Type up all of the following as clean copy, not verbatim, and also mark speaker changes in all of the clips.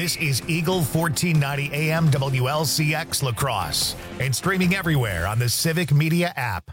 Speaker 1: This is Eagle 1490 AM WLCX La Crosse and streaming everywhere on the Civic Media app.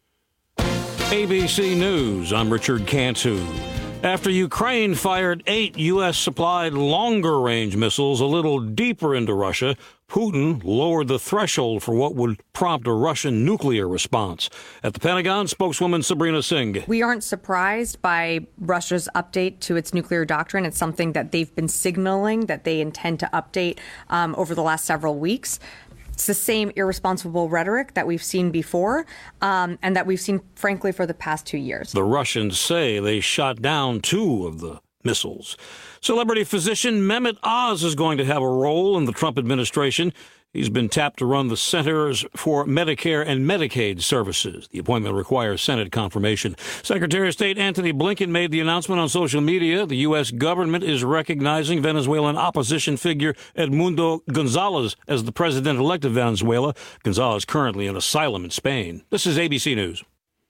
Speaker 2: ABC News, I'm Richard Cantu. After Ukraine fired 8 U.S.-supplied longer-range missiles a little deeper into Russia, Putin lowered the threshold for what would prompt a Russian nuclear response. At the Pentagon, spokeswoman Sabrina Singh.
Speaker 3: We aren't surprised by Russia's update to its nuclear doctrine. It's something that they've been signaling that they intend to update over the last several weeks. It's the same irresponsible rhetoric that we've seen before and that we've seen, frankly, for the past 2 years.
Speaker 2: The Russians say they shot down 2 of the missiles. Celebrity physician Mehmet Oz is going to have a role in the Trump administration. He's been tapped to run the Centers for Medicare and Medicaid Services. The appointment requires Senate confirmation. Secretary of State Antony Blinken made the announcement on social media. The U.S. government is recognizing Venezuelan opposition figure Edmundo Gonzalez as the president-elect of Venezuela. Gonzalez currently in asylum in Spain. This is ABC News.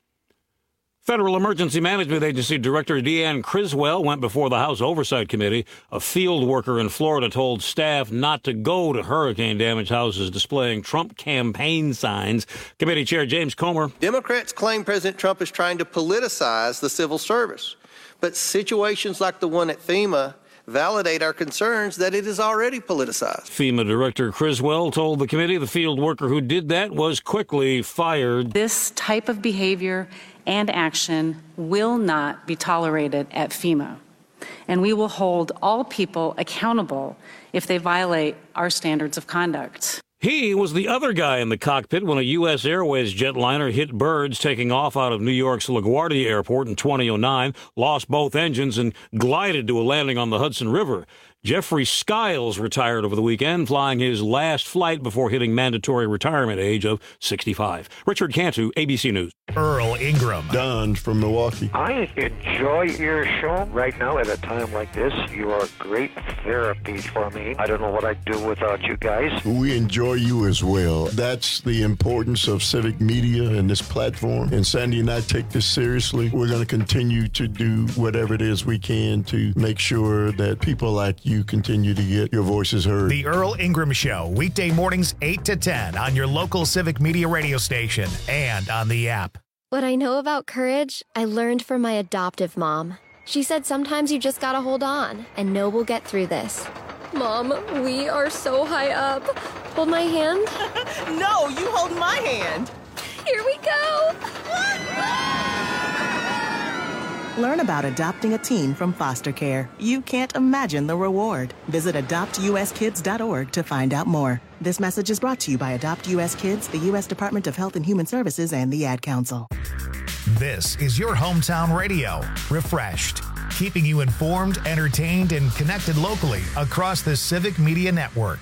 Speaker 2: Federal Emergency Management Agency Director Deanne Criswell went before the House Oversight Committee. A field worker in Florida told staff not to go to hurricane-damaged houses displaying Trump campaign signs. Committee Chair James Comer.
Speaker 4: Democrats claim President Trump is trying to politicize the civil service. But situations like the one at FEMA validate our concerns that it is already politicized.
Speaker 2: FEMA Director Criswell told the committee the field worker who did that was quickly fired.
Speaker 5: This type of behavior and action will not be tolerated at FEMA, and we will hold all people accountable if they violate our standards of conduct.
Speaker 2: He was the other guy in the cockpit when a U.S. Airways jetliner hit birds taking off out of New York's LaGuardia Airport in 2009, lost both engines, and glided to a landing on the Hudson River. Jeffrey Skiles retired over the weekend, flying his last flight before hitting mandatory retirement age of 65. Richard Cantu, ABC News.
Speaker 1: Earl Ingram.
Speaker 6: Don from Milwaukee.
Speaker 7: I enjoy your show right now at a time like this. You are great therapy for me. I don't know what I'd do without you guys.
Speaker 6: We enjoy you as well. That's the importance of civic media and this platform. And Sandy and I take this seriously. We're going to continue to do whatever it is we can to make sure that people like you continue to get your voices heard.
Speaker 1: The Earl Ingram Show, weekday mornings 8 to 10 on your local Civic Media radio station and on the app.
Speaker 8: What I know about courage, I learned from my adoptive mom. She said sometimes you just gotta hold on and know we'll get through this. Mom, we are so high up. Hold my hand.
Speaker 9: No, you hold my hand.
Speaker 8: Here we go.
Speaker 9: Learn about adopting a teen from foster care. You can't imagine the reward. Visit adoptuskids.org to find out more. This message is brought to you by Adopt U.S. Kids, the U.S. Department of Health and Human Services, and the Ad Council.
Speaker 1: This is your hometown radio, refreshed, keeping you informed, entertained, and connected locally across the Civic Media Network.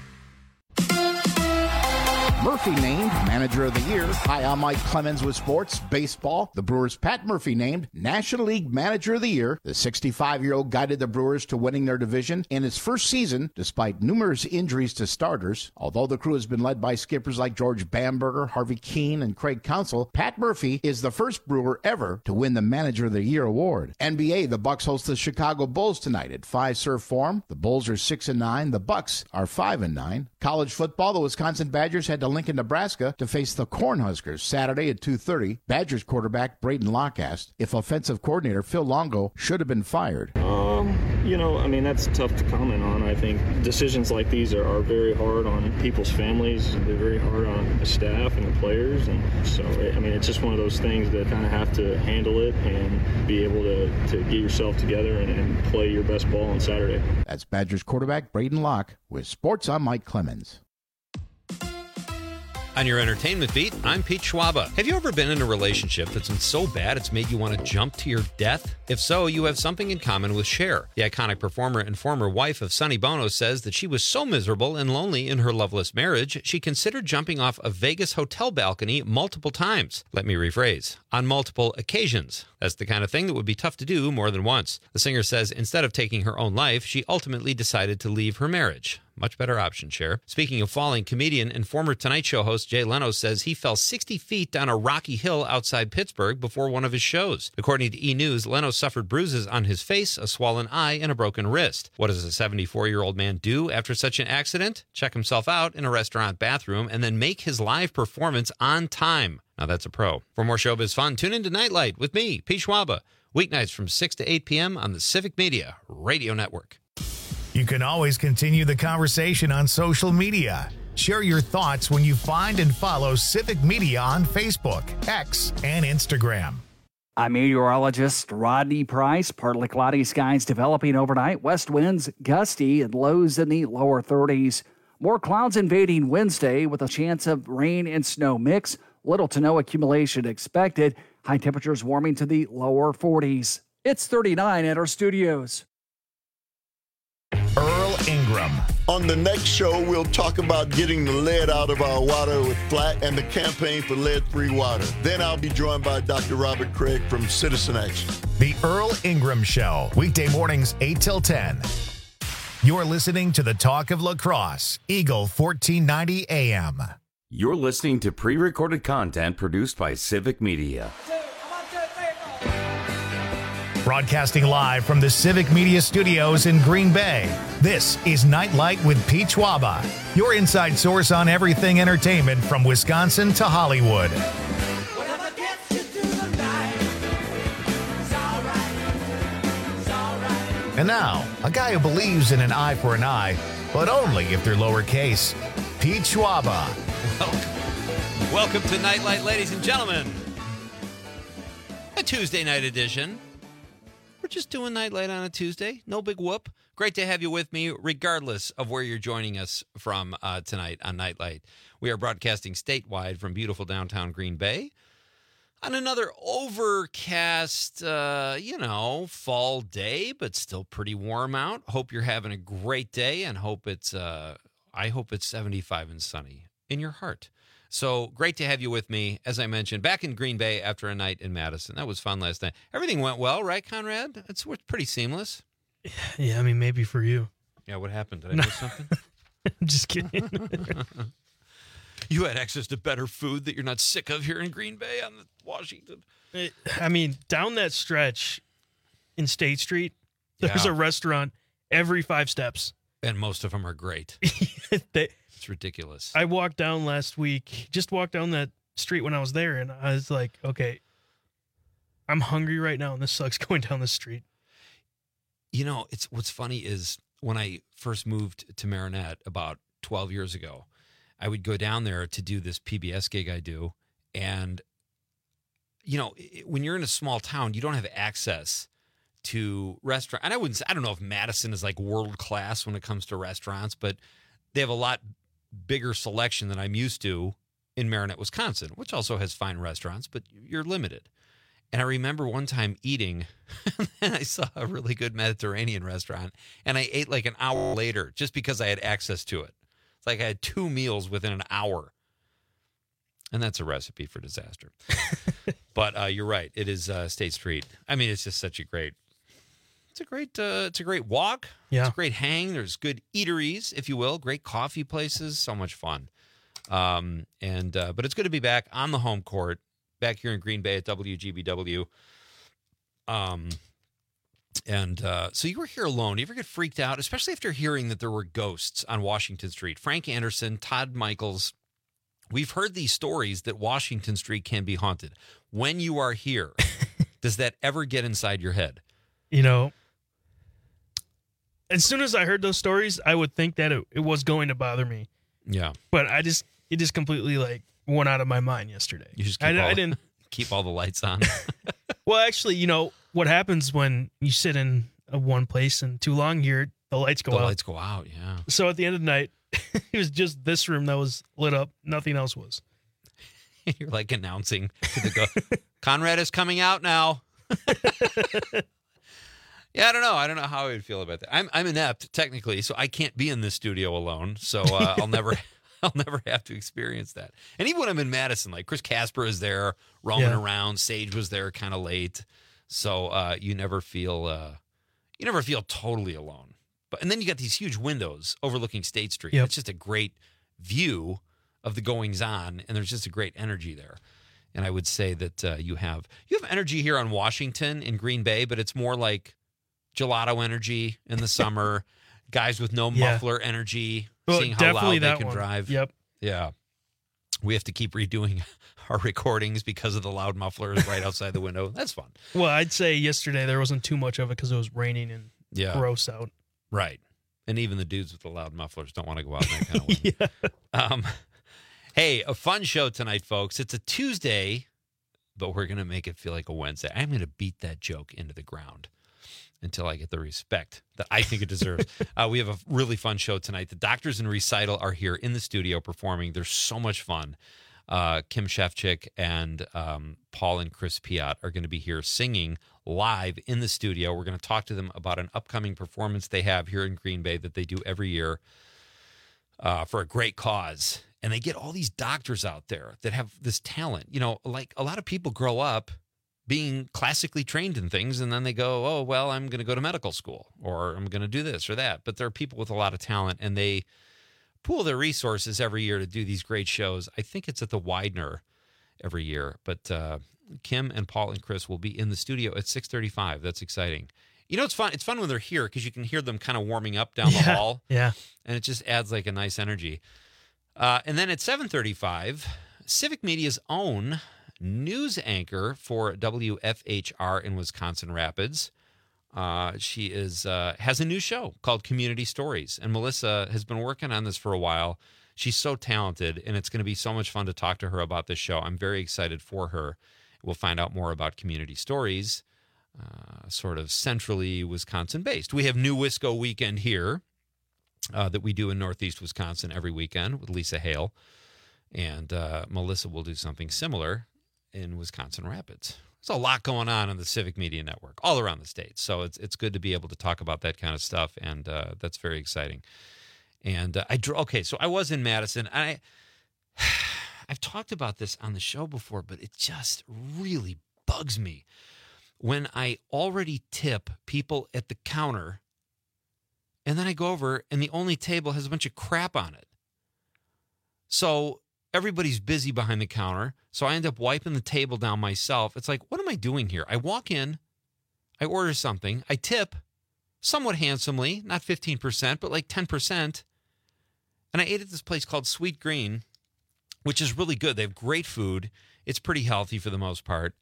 Speaker 10: Murphy named Manager of the Year. Hi, I'm Mike Clemens with Sports Baseball. The Brewers' Pat Murphy named National League Manager of the Year. The 65-year-old guided the Brewers to winning their division in his first season, despite numerous injuries to starters. Although the crew has been led by skippers like George Bamberger, Harvey Keene, and Craig Counsell, Pat Murphy is the first Brewer ever to win the Manager of the Year award. NBA, the Bucks host the Chicago Bulls tonight at Fiserv Forum. The Bulls are 6-9. The Bucks are 5-9. College football, the Wisconsin Badgers head to Lincoln, Nebraska to face the Cornhuskers Saturday at 2:30. Badgers quarterback Braden Locke asked if offensive coordinator Phil Longo should have been fired.
Speaker 11: That's tough to comment on. I think decisions like these are very hard on people's families. They're very hard on the staff and the players. And so, it's just one of those things that kind of have to handle it and be able to get yourself together and play your best ball on Saturday.
Speaker 10: That's Badgers quarterback Braden Locke with Sports. I'm Mike Clemens.
Speaker 12: On your entertainment beat, I'm Pete Schwaba. Have you ever been in a relationship that's been so bad it's made you want to jump to your death? If so, you have something in common with Cher. The iconic performer and former wife of Sonny Bono says that she was so miserable and lonely in her loveless marriage, she considered jumping off a Vegas hotel balcony multiple times. Let me rephrase. On multiple occasions. That's the kind of thing that would be tough to do more than once. The singer says instead of taking her own life, she ultimately decided to leave her marriage. Much better option, Cher. Speaking of falling, comedian and former Tonight Show host Jay Leno says he fell 60 feet down a rocky hill outside Pittsburgh before one of his shows. According to E! News, Leno suffered bruises on his face, a swollen eye, and a broken wrist. What does a 74-year-old man do after such an accident? Check himself out in a restaurant bathroom and then make his live performance on time. Now that's a pro. For more showbiz fun, tune into Nightlight with me, Pete Schwaba, weeknights from 6 to 8 p.m. on the Civic Media Radio Network.
Speaker 1: You can always continue the conversation on social media. Share your thoughts when you find and follow Civic Media on Facebook, X, and Instagram.
Speaker 13: I'm meteorologist Rodney Price. Partly cloudy skies developing overnight. West winds gusty and lows in the lower 30s. More clouds invading Wednesday with a chance of rain and snow mix. Little to no accumulation expected. High temperatures warming to the lower 40s. It's 39 at our studios.
Speaker 1: Earl Ingram.
Speaker 6: On the next show, we'll talk about getting the lead out of our water with Flat and the campaign for lead-free water. Then I'll be joined by Dr. Robert Craig from Citizen Action.
Speaker 1: The Earl Ingram Show, weekday mornings 8 till 10. You're listening to the Talk of Lacrosse, Eagle 1490 AM.
Speaker 14: You're listening to pre-recorded content produced by Civic Media.
Speaker 1: Broadcasting live from the Civic Media Studios in Green Bay, this is Nightlight with Pete Schwaba, your inside source on everything entertainment from Wisconsin to Hollywood. And now, a guy who believes in an eye for an eye, but only if they're lowercase, Pete Schwaba.
Speaker 12: Welcome to Nightlight, ladies and gentlemen. A Tuesday night edition. We're just doing Nightlight on a Tuesday. No big whoop. Great to have you with me, regardless of where you're joining us from tonight on Nightlight. We are broadcasting statewide from beautiful downtown Green Bay on another overcast, fall day, but still pretty warm out. Hope you're having a great day, and I hope it's 75 and sunny in your heart. So great to have you with me, as I mentioned, back in Green Bay after a night in Madison. That was fun last night. Everything went well, right, Conrad? It's pretty seamless.
Speaker 15: Yeah, I mean, maybe for you.
Speaker 12: Yeah, what happened? Did I miss something?
Speaker 15: I'm just kidding.
Speaker 12: You had access to better food that you're not sick of here in Green Bay on Washington.
Speaker 15: I mean, down that stretch in State Street, there's a restaurant every 5 steps.
Speaker 12: And most of them are great. It's ridiculous.
Speaker 15: I walked down last week, just walked down that street when I was there, and I was like, okay, I'm hungry right now, and this sucks going down the street.
Speaker 12: You know, what's funny is when I first moved to Marinette about 12 years ago, I would go down there to do this PBS gig I do, and, you know, when you're in a small town, you don't have access to restaurant. And I don't know if Madison is like world class when it comes to restaurants, but they have a lot bigger selection than I'm used to in Marinette, Wisconsin, which also has fine restaurants, but you're limited. And I remember one time eating, and I saw a really good Mediterranean restaurant, and I ate like an hour later just because I had access to it. It's like I had 2 meals within an hour. And that's a recipe for disaster. But you're right. It is State Street. I mean, it's just such a great... It's a great walk.
Speaker 15: Yeah.
Speaker 12: It's a great hang. There's good eateries, if you will, great coffee places. So much fun. But it's good to be back on the home court, back here in Green Bay at WGBW. So you were here alone. Do you ever get freaked out, especially after hearing that there were ghosts on Washington Street? Frank Anderson, Todd Michaels. We've heard these stories that Washington Street can be haunted. When you are here, does that ever get inside your head?
Speaker 15: You know, as soon as I heard those stories, I would think that it was going to bother me.
Speaker 12: Yeah.
Speaker 15: But it just completely like went out of my mind yesterday.
Speaker 12: You just
Speaker 15: I didn't
Speaker 12: keep all the lights on.
Speaker 15: Well, actually, you know, what happens when you sit in one place and too long here, the lights go out.
Speaker 12: The lights go out, yeah.
Speaker 15: So at the end of the night, it was just this room that was lit up. Nothing else was.
Speaker 12: You're like announcing to the ghost, Conrad is coming out now. Yeah, I don't know how I would feel about that. I'm inept technically, so I can't be in this studio alone. So I'll never have to experience that. And even when I'm in Madison, like Chris Casper is there roaming around. Sage was there kind of late, so you never feel totally alone. and then you got these huge windows overlooking State Street.
Speaker 15: Yep.
Speaker 12: It's just a great view of the goings on, and there's just a great energy there. And I would say that you have energy here on Washington in Green Bay, but it's more like gelato energy in the summer, guys with no muffler energy, seeing how loud they can drive.
Speaker 15: Yep.
Speaker 12: Yeah. We have to keep redoing our recordings because of the loud mufflers right outside the window. That's fun.
Speaker 15: Well, I'd say yesterday there wasn't too much of it because it was raining and gross out.
Speaker 12: Right. And even the dudes with the loud mufflers don't want to go out in that kind of wind. Hey, a fun show tonight, folks. It's a Tuesday, but we're going to make it feel like a Wednesday. I'm going to beat that joke into the ground until I get the respect that I think it deserves. We have a really fun show tonight. The Doctors in Recital are here in the studio performing. They're so much fun. Kim Shefchick and Paul and Chris Piat are going to be here singing live in the studio. We're going to talk to them about an upcoming performance they have here in Green Bay that they do every year for a great cause. And they get all these doctors out there that have this talent. You know, like a lot of people grow up being classically trained in things, and then they go, oh, well, I'm going to go to medical school, or I'm going to do this or that. But there are people with a lot of talent, and they pool their resources every year to do these great shows. I think it's at the Widener every year. But Kim and Paul and Chris will be in the studio at 6:35. That's exciting. You know, it's fun. It's fun when they're here because you can hear them kind of warming up down the hall.
Speaker 15: Yeah.
Speaker 12: And it just adds like a nice energy. And then at 7:35, Civic Media's own news anchor for WFHR in Wisconsin Rapids. She has a new show called Community Stories, and Melissa has been working on this for a while. She's so talented, and it's going to be so much fun to talk to her about this show. I'm very excited for her. We'll find out more about Community Stories, sort of centrally Wisconsin-based. We have New Wisco Weekend here that we do in Northeast Wisconsin every weekend with Lisa Hale, and Melissa will do something similar in Wisconsin Rapids. There's a lot going on in the Civic Media Network all around the state, so it's good to be able to talk about that kind of stuff, and that's very exciting. And so I was in Madison. I've talked about this on the show before, but it just really bugs me when I already tip people at the counter, and then I go over and the only table has a bunch of crap on it. So everybody's busy behind the counter, so I end up wiping the table down myself. It's like, what am I doing here? I walk in, I order something, I tip somewhat handsomely, not 15%, but like 10%. And I ate at this place called Sweet Green, which is really good. They have great food. It's pretty healthy for the most part.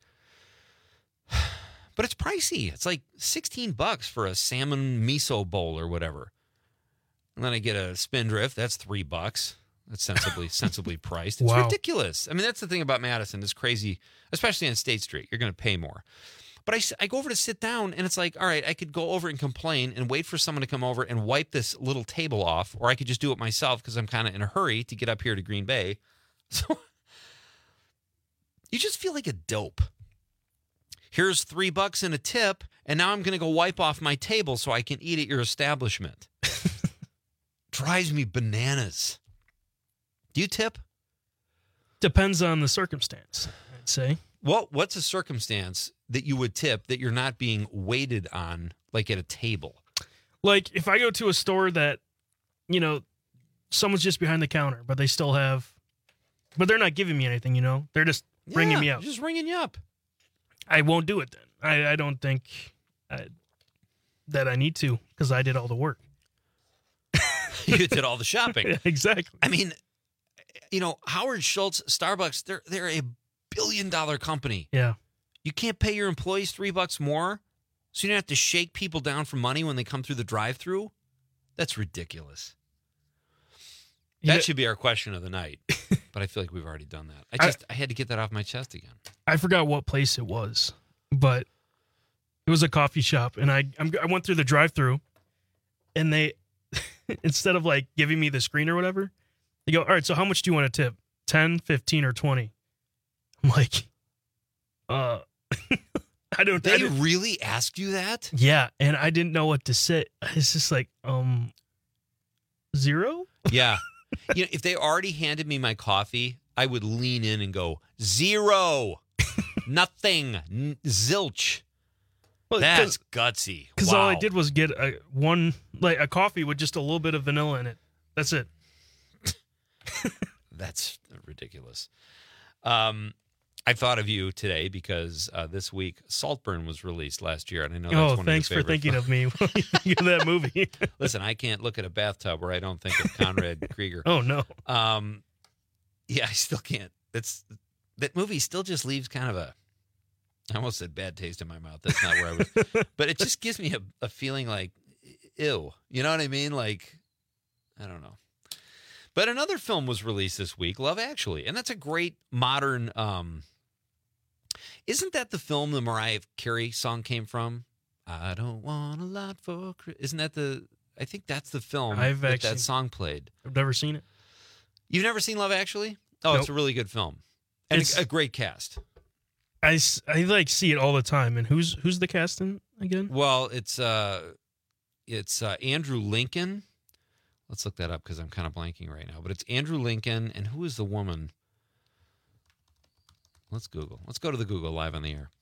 Speaker 12: But it's pricey. It's like $16 for a salmon miso bowl or whatever. And then I get a Spindrift. That's $3. That's sensibly priced. It's ridiculous. I mean, that's the thing about Madison. It's crazy, especially on State Street. You're going to pay more. But I go over to sit down, and it's like, all right, I could go over and complain and wait for someone to come over and wipe this little table off, or I could just do it myself because I'm kind of in a hurry to get up here to Green Bay. So you just feel like a dope. Here's $3 in a tip, and now I'm going to go wipe off my table so I can eat at your establishment. Drives me bananas. Do you tip?
Speaker 15: Depends on the circumstance, I'd say.
Speaker 12: What's a circumstance that you would tip that you're not being waited on, like at a table?
Speaker 15: Like if I go to a store that, someone's just behind the counter, but they still have, but they're not giving me anything, they're just ringing me up.
Speaker 12: Just ringing you up.
Speaker 15: I won't do it then. I don't think that I need to because I did all the work.
Speaker 12: You did all the shopping.
Speaker 15: Exactly.
Speaker 12: I mean, Howard Schultz, Starbucks, they're a billion-dollar company.
Speaker 15: Yeah.
Speaker 12: You can't pay your employees $3 more, so you don't have to shake people down for money when they come through the drive-thru? That's ridiculous. That should be our question of the night, but I feel like we've already done that. I had to get that off my chest again.
Speaker 15: I forgot what place it was, but it was a coffee shop, and I went through the drive-thru, and they, instead of like giving me the screen or whatever, they go, all right, so how much do you want to tip? 10, 15, or 20? I'm like, I don't.
Speaker 12: They really asked you that?
Speaker 15: Yeah, and I didn't know what to say. It's just like, 0?
Speaker 12: Yeah. If they already handed me my coffee, I would lean in and go, 0, nothing, zilch.
Speaker 3: Well,
Speaker 12: That's gutsy.
Speaker 15: Because
Speaker 12: Wow.
Speaker 15: all I did was get a coffee with just a little bit of vanilla in it. That's it.
Speaker 12: That's ridiculous. I thought of you today because this week Saltburn was released last year, and I know that's one
Speaker 15: thanks
Speaker 12: of your
Speaker 15: for thinking of me when you think of that movie.
Speaker 12: Listen, I can't look at a bathtub where I don't think of Conrad Krieger.
Speaker 15: Oh no.
Speaker 12: Yeah, I still can't. That movie still just leaves kind of a. I almost said bad taste in my mouth. That's not where I was. But it just gives me a feeling like, ew. You know what I mean? Like, I don't know. But another film was released this week, Love Actually, and that's a great modern. Isn't that the film the Mariah Carey song came from? I don't want a lot for. Isn't that the? I think that's the film that song played.
Speaker 15: I've never seen it.
Speaker 12: You've never seen Love Actually? Oh,
Speaker 15: Nope.
Speaker 12: It's a really good film, and it's a great cast.
Speaker 15: I like see it all the time. And who's the casting again?
Speaker 12: Well, it's Andrew Lincoln. Let's look that up because I'm kind of blanking right now. But it's Andrew Lincoln, and who is the woman? Let's Google. Let's go to the Google live on the air.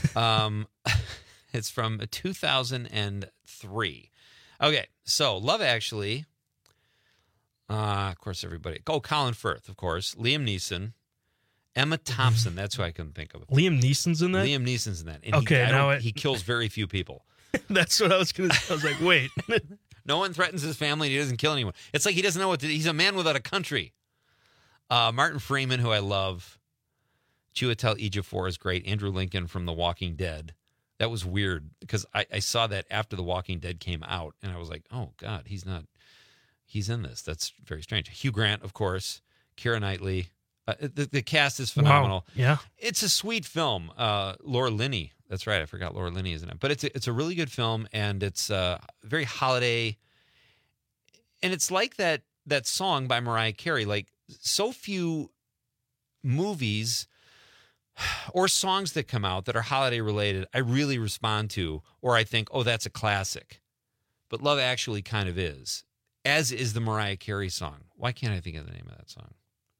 Speaker 12: It's from 2003. Okay, so Love Actually. Of course, everybody. Oh, Colin Firth, of course. Liam Neeson. Emma Thompson. That's who I couldn't think of.
Speaker 15: Liam Neeson's in that?
Speaker 12: Liam Neeson's in that. And
Speaker 15: Okay,
Speaker 12: he kills very few people.
Speaker 15: That's what I was going to say. I was like, wait.
Speaker 12: No one threatens his family, and he doesn't kill anyone. It's like he doesn't know what to do. He's a man without a country. Martin Freeman, who I love. Chiwetel Ejiofor is great. Andrew Lincoln from The Walking Dead. That was weird because I saw that after The Walking Dead came out, and I was like, oh, God, he's in this. That's very strange. Hugh Grant, of course. Keira Knightley. The cast is phenomenal.
Speaker 15: Wow. Yeah.
Speaker 12: It's a sweet film. Laura Linney. That's right. I forgot Laura Linney is in it. But it's a really good film, and it's very holiday. And it's like that song by Mariah Carey. Like, so few movies or songs that come out that are holiday related, I really respond to, or I think, oh, that's a classic. But Love Actually kind of is, as is the Mariah Carey song. Why can't I think of the name of that song?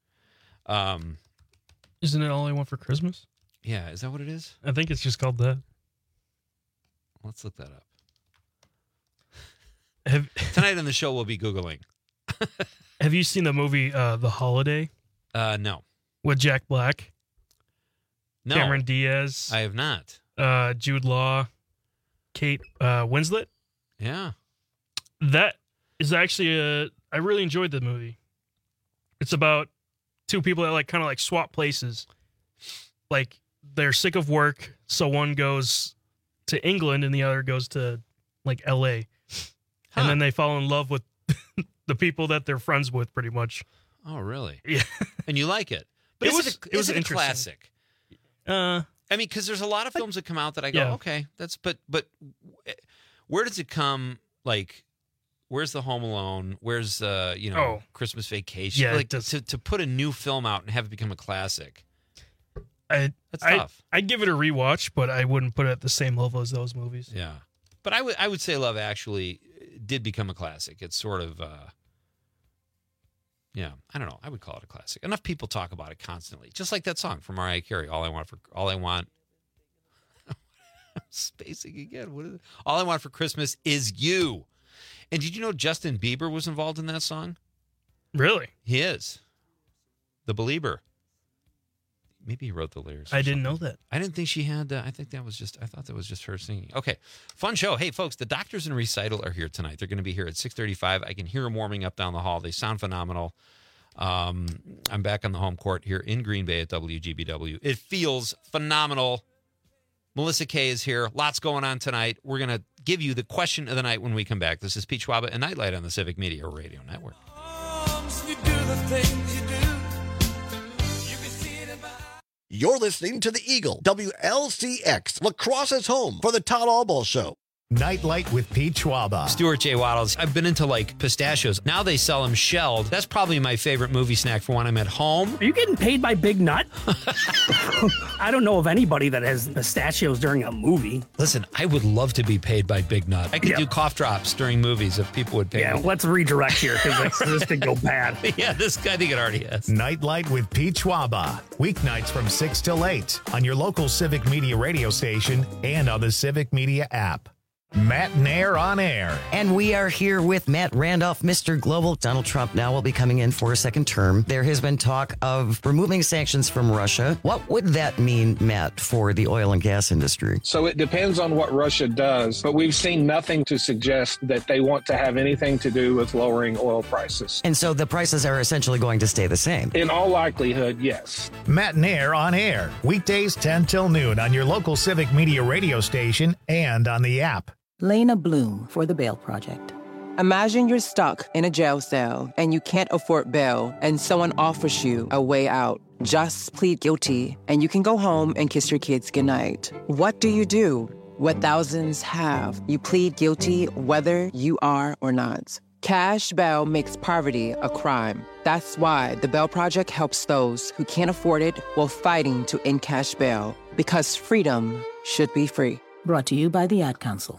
Speaker 15: Isn't it All I Want for Christmas?
Speaker 12: Yeah, is that what it is?
Speaker 15: I think it's just called that.
Speaker 12: Let's look that up. Tonight on the show, we'll be Googling.
Speaker 15: Have you seen the movie The Holiday?
Speaker 12: No.
Speaker 15: With Jack Black?
Speaker 12: No.
Speaker 15: Cameron Diaz?
Speaker 12: I have not.
Speaker 15: Jude Law? Kate Winslet?
Speaker 12: Yeah.
Speaker 15: That is actually I really enjoyed the movie. It's about two people that kind of swap places. Like, they're sick of work, so one goes to England and the other goes to LA. And then they fall in love with the people that they're friends with, pretty much.
Speaker 12: Oh, really?
Speaker 15: Yeah.
Speaker 12: And you like it? But
Speaker 15: it was
Speaker 12: a
Speaker 15: interesting.
Speaker 12: classic. I mean, because there's a lot of films that come out that I go, okay, that's but where does it come? Like, where's the Home Alone? Where's Christmas Vacation?
Speaker 15: Yeah,
Speaker 12: to put a new film out and have it become a classic.
Speaker 15: That's
Speaker 12: tough.
Speaker 15: I'd give it a rewatch, but I wouldn't put it at the same level as those movies.
Speaker 12: Yeah, but I would say Love Actually did become a classic. It's sort of I don't know. I would call it a classic. Enough people talk about it constantly, just like that song from Mariah Carey. All I want. I'm spacing again. What is it? All I Want for Christmas is You. And did you know Justin Bieber was involved in that song?
Speaker 15: Really?
Speaker 12: He is. The Belieber. Maybe he wrote the lyrics.
Speaker 15: I didn't know that.
Speaker 12: I didn't think she had. I thought that was just her singing. Okay, fun show. Hey, folks, the Doctors in Recital are here tonight. They're going to be here at 6:35. I can hear them warming up down the hall. They sound phenomenal. I'm back on the home court here in Green Bay at WGBW. It feels phenomenal. Melissa Kay is here. Lots going on tonight. We're going to give you the question of the night when we come back. This is Pete Schwaba and Nightlight on the Civic Media Radio Network.
Speaker 16: You're listening to The Eagle, WLCX, La Crosse's home for the Todd Albaugh Show.
Speaker 1: Nightlight with Pete Schwaba.
Speaker 12: Stuart J. Waddles. I've been into like pistachios. Now they sell them shelled. That's probably my favorite movie snack for when I'm at home.
Speaker 16: Are you getting paid by Big Nut? I don't know of anybody that has pistachios during a movie.
Speaker 12: Listen, I would love to be paid by Big Nut. I could do cough drops during movies if people would pay me.
Speaker 16: Yeah, let's redirect here because this could go bad.
Speaker 12: Yeah, I think it already has.
Speaker 1: Nightlight with Pete Schwaba. Weeknights from 6 till 8 on your local Civic Media radio station and on the Civic Media app. Matt Nair on air.
Speaker 17: And we are here with Matt Randolph, Mr. Global. Donald Trump now will be coming in for a second term. There has been talk of removing sanctions from Russia. What would that mean, Matt, for the oil and gas industry?
Speaker 18: So it depends on what Russia does, but we've seen nothing to suggest that they want to have anything to do with lowering oil prices.
Speaker 17: And so the prices are essentially going to stay the same?
Speaker 18: In all likelihood, yes.
Speaker 1: Matt Nair on air. Weekdays 10 till noon on your local Civic Media radio station and on the app.
Speaker 19: Lena Bloom for the Bail Project. Imagine you're stuck in a jail cell and you can't afford bail and someone offers you a way out. Just plead guilty and you can go home and kiss your kids goodnight. What do you do? What thousands have. You plead guilty whether you are or not. Cash bail makes poverty a crime. That's why the Bail Project helps those who can't afford it while fighting to end cash bail. Because freedom should be free.
Speaker 20: Brought to you by the Ad Council.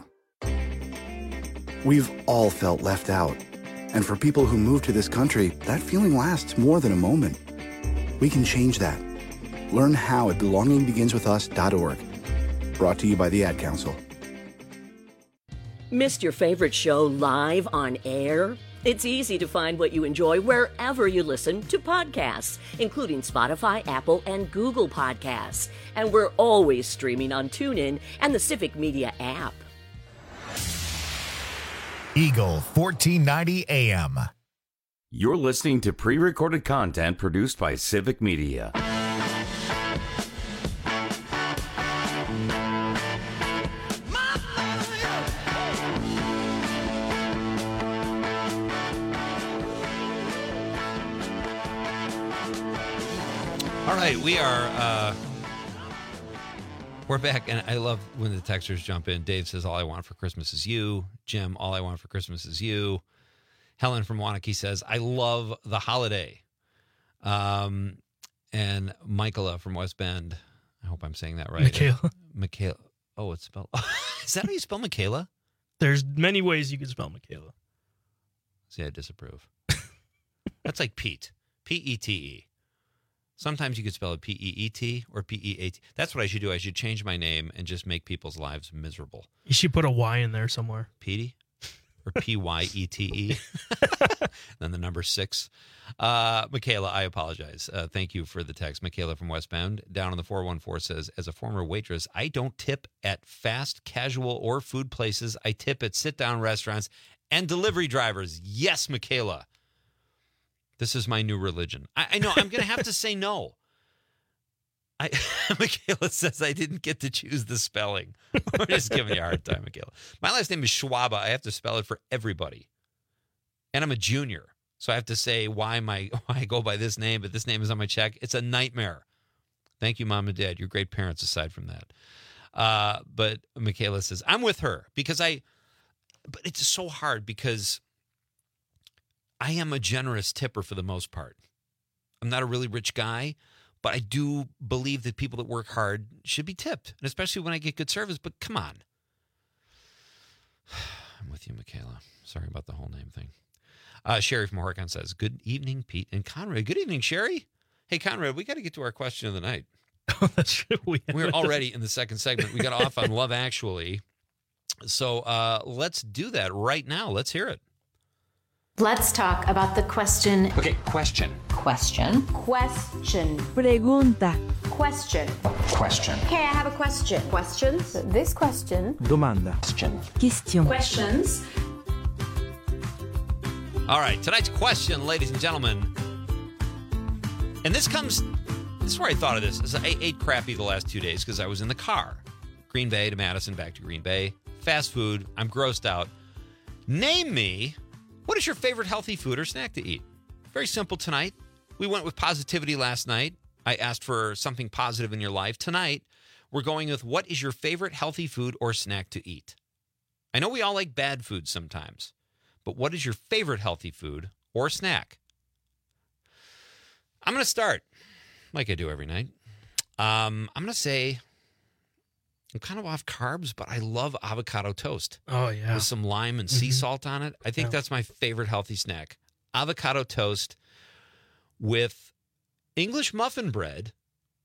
Speaker 21: We've all felt left out. And for people who move to this country, that feeling lasts more than a moment. We can change that. Learn how at belongingbeginswithus.org. Brought to you by the Ad Council.
Speaker 22: Missed your favorite show live on air? It's easy to find what you enjoy wherever you listen to podcasts, including Spotify, Apple, and Google Podcasts. And we're always streaming on TuneIn and the Civic Media app.
Speaker 1: Eagle 1490 AM.
Speaker 14: You're listening to pre-recorded content produced by Civic Media.
Speaker 12: All right, we're back, and I love when the texters jump in. Dave says, all I want for Christmas is you. Jim, all I want for Christmas is you. Helen from Wanakee says, I love the holiday. And Michaela from West Bend, I hope I'm saying that right. Michaela. Oh, it's spelled. Is that how you spell Michaela?
Speaker 15: There's many ways you can spell Michaela.
Speaker 12: See, I disapprove. That's like Pete. P-E-T-E. Sometimes you could spell it P-E-E-T or P-E-A-T. That's what I should do. I should change my name and just make people's lives miserable.
Speaker 15: You should put a Y in there somewhere.
Speaker 12: Petey? Or P-Y-E-T-E? Then the number 6. Michaela, I apologize. Thank you for the text. Michaela from West Bend, down on the 414, says, as a former waitress, I don't tip at fast, casual, or food places. I tip at sit-down restaurants and delivery drivers. Yes, Michaela. This is my new religion. I know. I'm going to have to say no. Michaela says I didn't get to choose the spelling. We're just giving you a hard time, Michaela. My last name is Schwaba. I have to spell it for everybody. And I'm a junior. So I have to say why I go by this name, but this name is on my check. It's a nightmare. Thank you, Mom and Dad. You're great parents aside from that. But Michaela says, I'm with her because but it's so hard because I am a generous tipper for the most part. I'm not a really rich guy, but I do believe that people that work hard should be tipped, and especially when I get good service. But come on. I'm with you, Michaela. Sorry about the whole name thing. Sherry from Oregon says, good evening, Pete and Conrad. Good evening, Sherry. Hey, Conrad, we got to get to our question of the night.
Speaker 15: Oh, that's true.
Speaker 12: We're already in the second segment. We got off on Love Actually. So let's do that right now. Let's hear it.
Speaker 23: Let's talk about the question.
Speaker 12: Okay, question.
Speaker 23: Question.
Speaker 24: Pregunta.
Speaker 23: Question.
Speaker 14: Question.
Speaker 23: Okay, I have a question. Questions?
Speaker 24: This question.
Speaker 14: Domanda.
Speaker 24: Question.
Speaker 23: Questions.
Speaker 12: All right, tonight's question, ladies and gentlemen. And this is where I thought of this. I ate crappy the last 2 days because I was in the car. Green Bay to Madison, back to Green Bay. Fast food. I'm grossed out. Name me, what is your favorite healthy food or snack to eat? Very simple tonight. We went with positivity last night. I asked for something positive in your life. Tonight, we're going with what is your favorite healthy food or snack to eat? I know we all like bad food sometimes, but what is your favorite healthy food or snack? I'm going to start, like I do every night. I'm going to say I'm kind of off carbs, but I love avocado toast.
Speaker 15: Oh, yeah.
Speaker 12: With some lime and sea salt on it. I think that's my favorite healthy snack. Avocado toast with English muffin bread,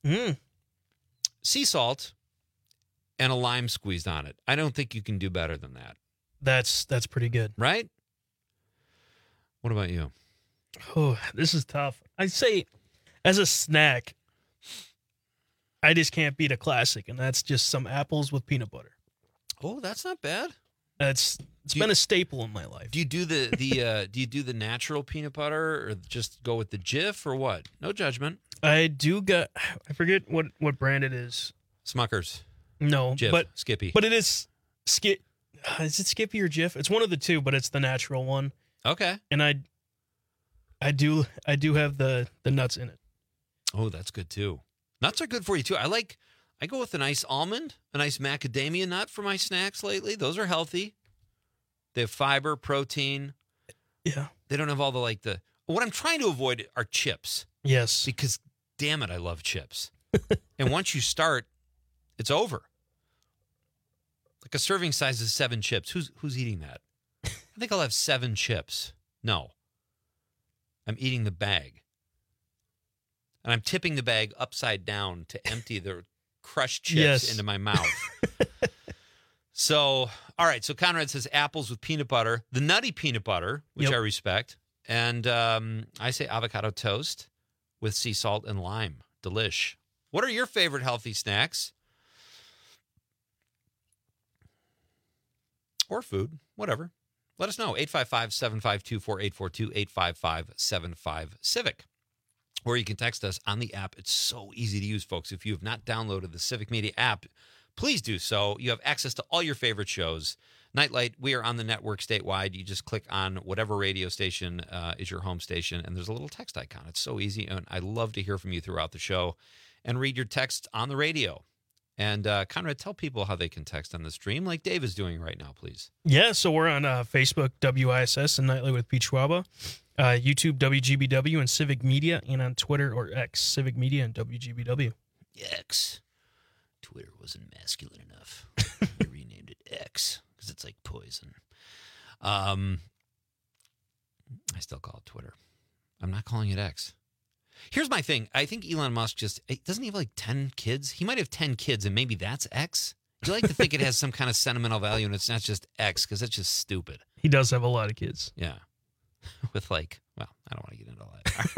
Speaker 12: sea salt, and a lime squeezed on it. I don't think you can do better than that.
Speaker 15: That's pretty good.
Speaker 12: Right? What about you?
Speaker 15: Oh, this is tough. I'd say as a snack, I just can't beat a classic, and that's just some apples with peanut butter.
Speaker 12: Oh, that's not bad.
Speaker 15: It's been a staple in my life.
Speaker 12: Do you do the do you do the natural peanut butter or just go with the Jif or what? No judgment.
Speaker 15: I forget what brand it is.
Speaker 12: Smucker's.
Speaker 15: No,
Speaker 12: Jif,
Speaker 15: but
Speaker 12: Skippy.
Speaker 15: But it is is it Skippy or Jif? It's one of the two, but it's the natural one.
Speaker 12: Okay.
Speaker 15: And I do have the nuts in it.
Speaker 12: Oh, that's good too. Nuts are good for you too. I go with a nice almond, a nice macadamia nut for my snacks lately. Those are healthy. They have fiber, protein.
Speaker 15: Yeah.
Speaker 12: They don't have all the what I'm trying to avoid are chips.
Speaker 15: Yes.
Speaker 12: Because damn it, I love chips. And once you start, it's over. Like a serving size is 7 chips. Who's eating that? I think I'll have 7 chips. No. I'm eating the bag. And I'm tipping the bag upside down to empty the crushed chips into my mouth. So, all right. So Conrad says apples with peanut butter, the nutty peanut butter, which I respect. And I say avocado toast with sea salt and lime. Delish. What are your favorite healthy snacks? Or food, whatever. Let us know. 855-752-4842, 855-75-CIVIC. Or you can text us on the app. It's so easy to use, folks. If you have not downloaded the Civic Media app, please do so. You have access to all your favorite shows. Nightlight, we are on the network statewide. You just click on whatever radio station is your home station, and there's a little text icon. It's so easy, and I love to hear from you throughout the show and read your texts on the radio. And Conrad, tell people how they can text on the stream like Dave is doing right now, please.
Speaker 15: Yeah, so we're on Facebook, WISS, and Nightly with Pete Schwaba, YouTube, WGBW, and Civic Media, and on Twitter or X, Civic Media and WGBW.
Speaker 12: X. Twitter wasn't masculine enough. I renamed it X because it's like poison. I still call it Twitter. I'm not calling it X. Here's my thing. I think Elon Musk doesn't he have like 10 kids? He might have 10 kids, and maybe that's X. Do you like to think it has some kind of sentimental value, and it's not just X, because that's just stupid.
Speaker 15: He does have a lot of kids.
Speaker 12: Yeah. With I don't want to get into all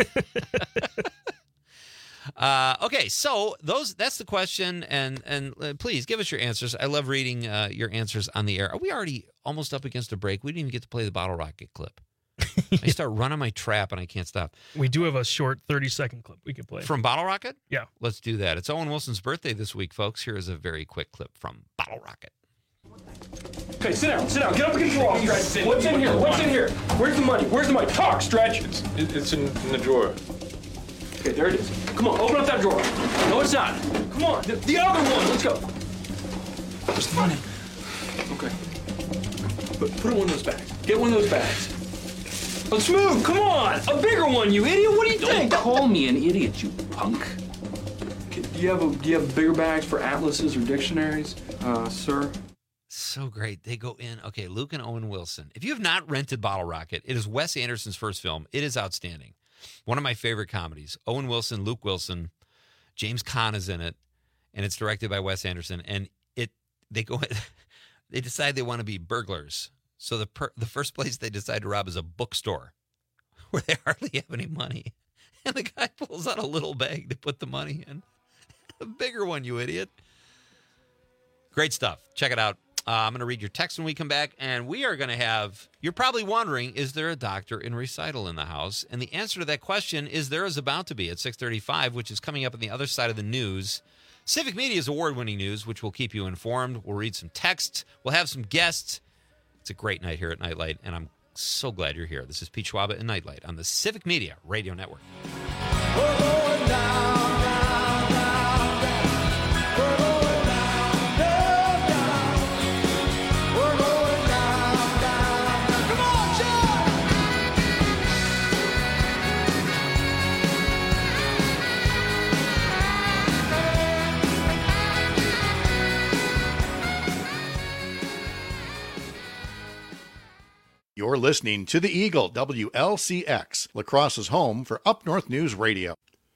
Speaker 12: that. Okay, so that's the question, and please give us your answers. I love reading your answers on the air. Are we already almost up against a break? We didn't even get to play the Bottle Rocket clip. I start running my trap, and I can't stop.
Speaker 15: We do have a short 30-second clip we can play.
Speaker 12: From Bottle Rocket?
Speaker 15: Yeah.
Speaker 12: Let's do that. It's Owen Wilson's birthday this week, folks. Here is a very quick clip from Bottle Rocket.
Speaker 2: Okay, sit down. Get up against the wall, Stretch. What's in here? Where's the money? Talk, Stretch.
Speaker 4: It's in the drawer.
Speaker 2: Okay, there it is. Come on, open up that drawer. No, it's not. Come on, the other one. Let's go. Where's the money? Okay. Put it in one of those bags. Get one of those bags. Let's move. Come on. A bigger one, you idiot. What do you think?
Speaker 5: Don't call me an idiot, you punk.
Speaker 2: Okay, do you have bigger bags for atlases or dictionaries, sir?
Speaker 12: So great. They go in. Okay, Luke and Owen Wilson. If you have not rented Bottle Rocket, it is Wes Anderson's first film. It is outstanding. One of my favorite comedies. Owen Wilson, Luke Wilson, James Caan is in it, and it's directed by Wes Anderson. And they decide they want to be burglars. So the first place they decide to rob is a bookstore where they hardly have any money. And the guy pulls out a little bag to put the money in. A bigger one, you idiot. Great stuff. Check it out. I'm going to read your text when we come back, and we are going to have, you're probably wondering, is there a doctor in recital in the house? And the answer to that question is there is about to be at 6:35, which is coming up on the other side of the news. Civic Media's award-winning news, which will keep you informed. We'll read some texts. We'll have some guests. It's a great night here at Nightlight, and I'm so glad you're here. This is Pete Schwaba and Nightlight on the Civic Media Radio Network.
Speaker 7: We're going down. We're going
Speaker 8: listening to the Eagle, WLCX, La Crosse's home for Up North News Radio.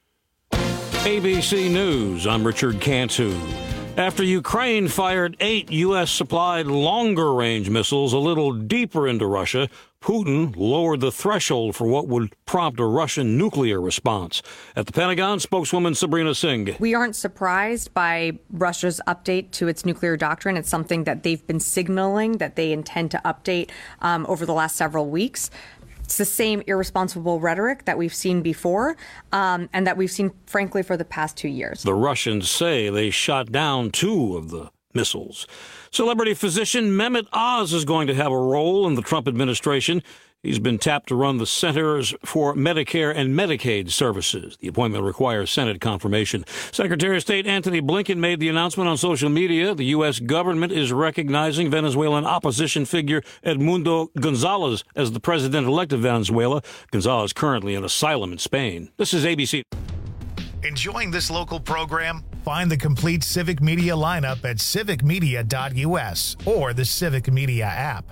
Speaker 9: ABC News, I'm Richard Cantu. After Ukraine fired 8 U.S.-supplied longer-range missiles a little deeper into Russia, Putin lowered the threshold for what would prompt a Russian nuclear response. At the Pentagon, spokeswoman Sabrina Singh.
Speaker 3: We aren't surprised by Russia's update to its nuclear doctrine. It's something that they've been signaling that they intend to update over the last several weeks. It's the same irresponsible rhetoric that we've seen before and that we've seen, frankly, for the past 2 years.
Speaker 9: The Russians say they shot down 2 of the missiles. Celebrity physician Mehmet Oz is going to have a role in the Trump administration. He's been tapped to run the Centers for Medicare and Medicaid Services. The appointment requires Senate confirmation. Secretary of State Antony Blinken made the announcement on social media. The U.S. government is recognizing Venezuelan opposition figure Edmundo Gonzalez as the president-elect of Venezuela. Gonzalez currently in asylum in Spain. This is ABC.
Speaker 1: Enjoying this local program? Find the complete Civic Media lineup at civicmedia.us or the Civic Media app.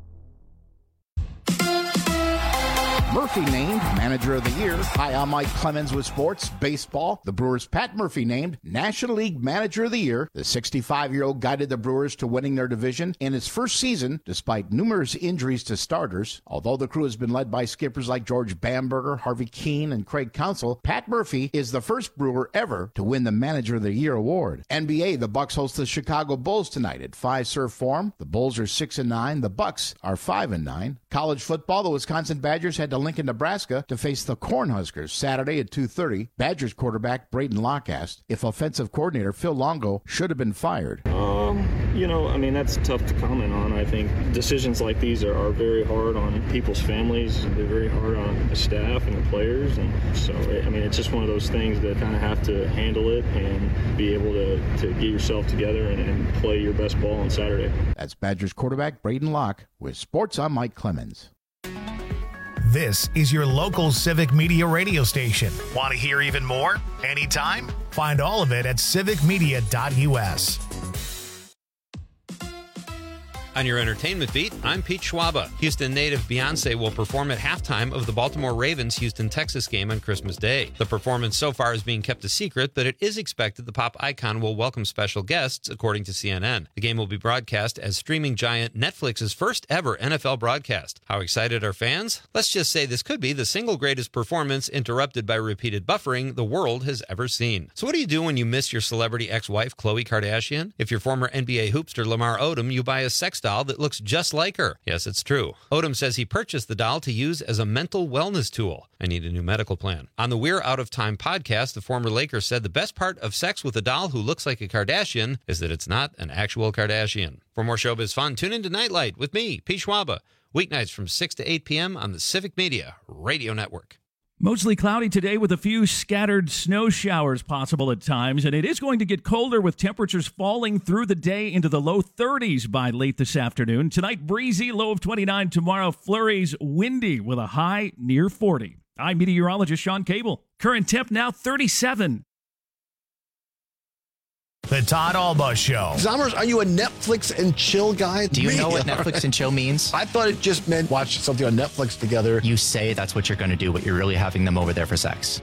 Speaker 10: Murphy named Manager of the Year. Hi, I'm Mike Clemens with sports. Baseball. The Brewers' Pat Murphy named National League Manager of the Year. The 65-year-old guided the Brewers to winning their division in his first season, despite numerous injuries to starters. Although the crew has been led by skippers like George Bamberger, Harvey Keene, and Craig Counsell, Pat Murphy is the first Brewer ever to win the Manager of the Year award. NBA, the Bucks host the Chicago Bulls tonight at Fiserv Forum. The Bulls are 6-9. The Bucks are 5-9. College football, the Wisconsin Badgers head to Lincoln, Nebraska to face the Cornhuskers Saturday at 2:30. Badgers quarterback Braden Locke asked if offensive coordinator Phil Longo should have been fired.
Speaker 11: That's tough to comment on. I think decisions like these are very hard on people's families. They're very hard on the staff and the players. And so, it's just one of those things that kind of have to handle it and be able to get yourself together and play your best ball on Saturday.
Speaker 10: That's Badgers quarterback Braden Locke with Sports. I'm Mike Clemens.
Speaker 1: This is your local Civic Media radio station. Want to hear even more? Anytime? Find all of it at civicmedia.us.
Speaker 12: On your entertainment beat, I'm Pete Schwaba. Houston native Beyonce will perform at halftime of the Baltimore Ravens Houston, Texas game on Christmas Day. The performance so far is being kept a secret, but it is expected the pop icon will welcome special guests, according to CNN. The game will be broadcast as streaming giant Netflix's first ever NFL broadcast. How excited are fans? Let's just say this could be the single greatest performance, interrupted by repeated buffering, the world has ever seen. So what do you do when you miss your celebrity ex-wife, Khloe Kardashian? If you're former NBA hoopster Lamar Odom, you buy a sex doll that looks just like her. Yes, it's true. Odom says he purchased the doll to use as a mental wellness tool. I need a new medical plan. On the We're Out of Time podcast, the former Laker said the best part of sex with a doll who looks like a Kardashian is that it's not an actual Kardashian. For more showbiz fun, tune into Nightlight with me, Pete Schwaba, weeknights from 6 to 8 p.m. on the Civic Media Radio Network.
Speaker 25: Mostly cloudy today with a few scattered snow showers possible at times, and it is going to get colder with temperatures falling through the day into the low 30s by late this afternoon. Tonight, breezy, low of 29. Tomorrow, flurries, windy with a high near 40. I'm meteorologist Sean Cable. Current temp now 37.
Speaker 1: The Todd Alba Show.
Speaker 26: Zommers, are you a Netflix and chill guy?
Speaker 27: Do you know what Netflix and chill means?
Speaker 26: I thought it just meant watch something on Netflix together.
Speaker 27: You say that's what you're going to do, but you're really having them over there for sex.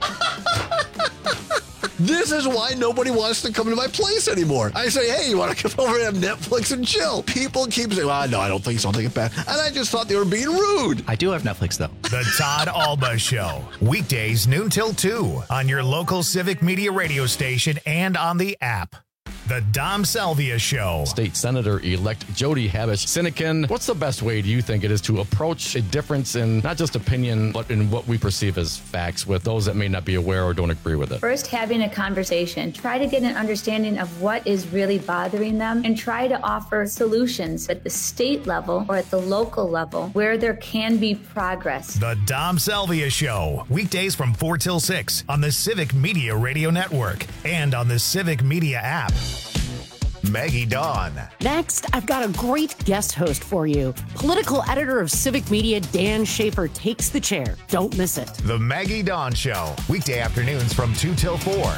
Speaker 26: This is why nobody wants to come to my place anymore. I say, hey, you want to come over and have Netflix and chill? People keep saying, well, no, I don't think so. I'll take it back. And I just thought they were being rude.
Speaker 27: I do have Netflix, though.
Speaker 1: The Todd Alba Show. Weekdays, noon till 2 on your local Civic Media radio station and on the app. The Dom Salvia Show.
Speaker 28: State Senator-elect Jody Habush-Sinekin, what's the best way do you think it is to approach a difference in not just opinion, but in what we perceive as facts with those that may not be aware or don't agree with it?
Speaker 29: First, having a conversation. Try to get an understanding of what is really bothering them and try to offer solutions at the state level or at the local level where there can be progress.
Speaker 1: The Dom Salvia Show. Weekdays from 4 till 6 on the Civic Media Radio Network and on the Civic Media app. Maggie Dawn.
Speaker 20: Next, I've got a great guest host for you. Political editor of Civic Media, Dan Schaefer, takes the chair. Don't miss it.
Speaker 1: The Maggie Dawn Show. Weekday afternoons from 2 till 4.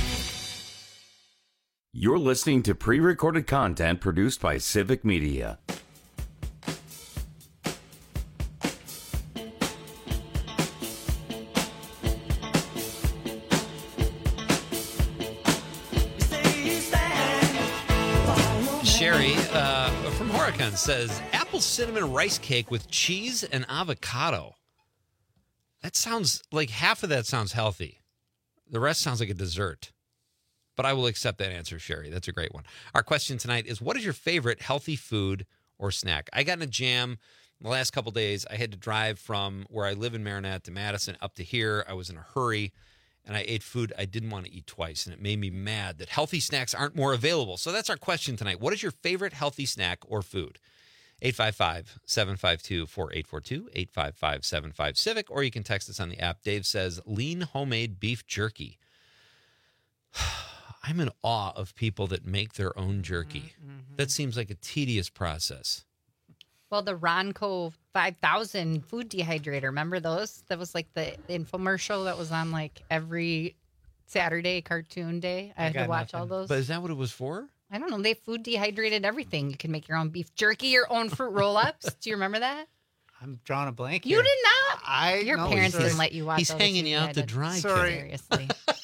Speaker 14: You're listening to pre-recorded content produced by Civic Media.
Speaker 12: Sherry from Horicon says apple cinnamon rice cake with cheese and avocado. That sounds like half of that sounds healthy. The rest sounds like a dessert. But I will accept that answer, Sherry. That's a great one. Our question tonight is, what is your favorite healthy food or snack? I got in a jam the last couple days. I had to drive from where I live in Marinette to Madison up to here. I was in a hurry, and I ate food I didn't want to eat twice, and it made me mad that healthy snacks aren't more available. So that's our question tonight. What is your favorite healthy snack or food? 855-752-4842, 855-75-CIVIC, or you can text us on the app. Dave says, lean homemade beef jerky. I'm in awe of people that make their own jerky. That seems like a tedious process.
Speaker 6: Well, the Ronco 5000 food dehydrator, remember those? That was like the infomercial that was on like every Saturday cartoon day. I had to watch all those.
Speaker 12: But is that what it was for?
Speaker 6: I don't know. They food dehydrated everything. You can make your own beef jerky, your own fruit roll-ups. Do you remember that?
Speaker 13: I'm drawing a blank
Speaker 6: You
Speaker 13: here.
Speaker 6: did not. Your parents didn't let you watch.
Speaker 12: He's hanging you out to dry.
Speaker 13: Sorry.
Speaker 6: Seriously.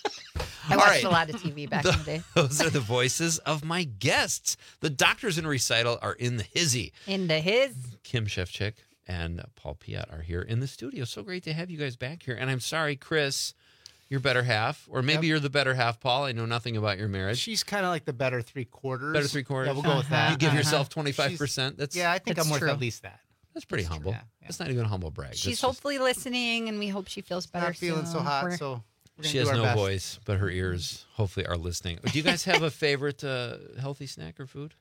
Speaker 6: I watched a lot of TV back in the day.
Speaker 12: Those are the voices of my guests. The doctors in recital are in the hizzy.
Speaker 6: In the his.
Speaker 12: Kim Shefchick and Paul Piat are here in the studio. So great to have you guys back here. And I'm sorry, Chris, your better half, or maybe you're the better half, Paul. I know nothing about your marriage.
Speaker 13: She's kind of like the better three-quarters.
Speaker 12: Better three-quarters?
Speaker 13: Yeah, we'll go with that.
Speaker 12: You give yourself 25%?
Speaker 13: Yeah, I think I'm worth at least that.
Speaker 12: That's pretty humble.
Speaker 13: Yeah.
Speaker 12: That's not even a humble brag.
Speaker 6: She's hopefully listening, and we hope she feels better.
Speaker 13: Not feeling so hot, so
Speaker 12: she has no voice, but her ears hopefully are listening. Do you guys have a favorite healthy snack or food?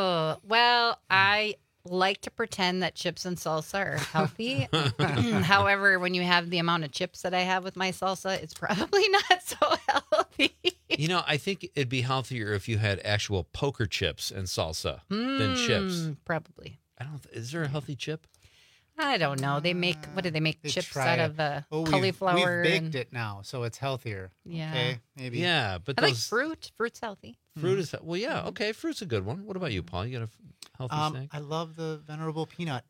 Speaker 6: Well, I like to pretend that chips and salsa are healthy. However, when you have the amount of chips that I have with my salsa, it's probably not so healthy.
Speaker 12: You know, I think it'd be healthier if you had actual poker chips and salsa than chips.
Speaker 6: Probably.
Speaker 12: Is there a healthy chip?
Speaker 6: I don't know. They make, what do they make? Chips out of cauliflower.
Speaker 13: We've baked it now, so it's healthier.
Speaker 6: Yeah.
Speaker 13: Okay, maybe.
Speaker 12: Yeah, but
Speaker 6: I like fruit. Fruit's healthy.
Speaker 12: Fruit is, well, yeah, okay. Fruit's a good one. What about you, Paul? You got a healthy snack?
Speaker 13: I love the Venerable peanut.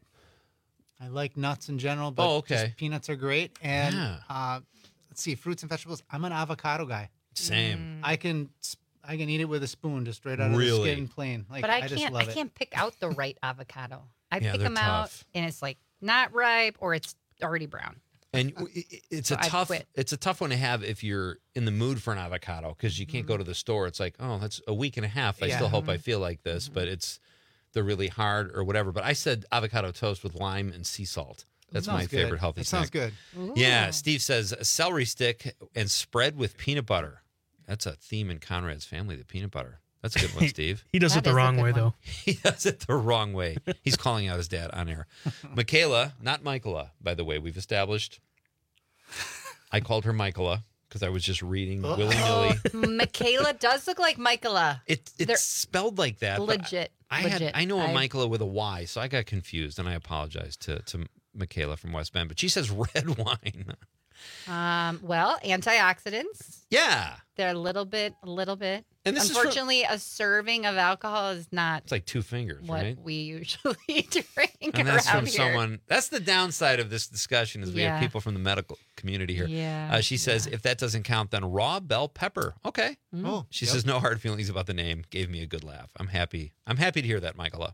Speaker 13: I like nuts in general, but just peanuts are great. And let's see, fruits and vegetables. I'm an avocado guy.
Speaker 12: Same.
Speaker 13: I can eat it with a spoon, just straight out of the skin, plain. Like,
Speaker 6: but I
Speaker 13: just love it.
Speaker 6: can't pick out the right avocado. I pick
Speaker 12: they're
Speaker 6: them out,
Speaker 12: tough.
Speaker 6: and it's like not ripe or it's already brown.
Speaker 12: And it's
Speaker 6: So
Speaker 12: a
Speaker 6: I
Speaker 12: tough
Speaker 6: quit.
Speaker 12: it's a tough one to have if you're in the mood for an avocado, because you can't go to the store. It's like, oh, that's a week and a half. I still hope I feel like this, but they're really hard or whatever. But I said avocado toast with lime and sea salt. That's my favorite healthy snack.
Speaker 13: Sounds good.
Speaker 12: Yeah, Steve says a celery stick and spread with peanut butter. That's a theme in Conrad's family, the peanut butter. That's a good one, Steve.
Speaker 15: He does it the wrong way, though.
Speaker 12: He does it the wrong way. He's calling out his dad on air. Michaela, not Michaela, by the way, we've established. I called her Michaela because I was just reading willy-nilly.
Speaker 6: Michaela does look like Michaela.
Speaker 12: It's spelled like that.
Speaker 6: Legit.
Speaker 12: I know a Michaela with a Y, so I got confused, and I apologize to Michaela from West Bend. But she says red wine.
Speaker 6: Well, antioxidants.
Speaker 12: Yeah.
Speaker 6: They're a little bit.
Speaker 12: And this
Speaker 6: unfortunately, a serving of alcohol is not.
Speaker 12: It's like 2 fingers,
Speaker 6: what
Speaker 12: right?
Speaker 6: we usually drink.
Speaker 12: And that's
Speaker 6: around
Speaker 12: from
Speaker 6: here.
Speaker 12: someone. That's the downside of this discussion is we have people from the medical community here.
Speaker 6: Yeah.
Speaker 12: She says, if that doesn't count, then raw bell pepper. Okay.
Speaker 13: Oh,
Speaker 12: She says no hard feelings about the name. Gave me a good laugh. I'm happy. I'm happy to hear that, Michaela.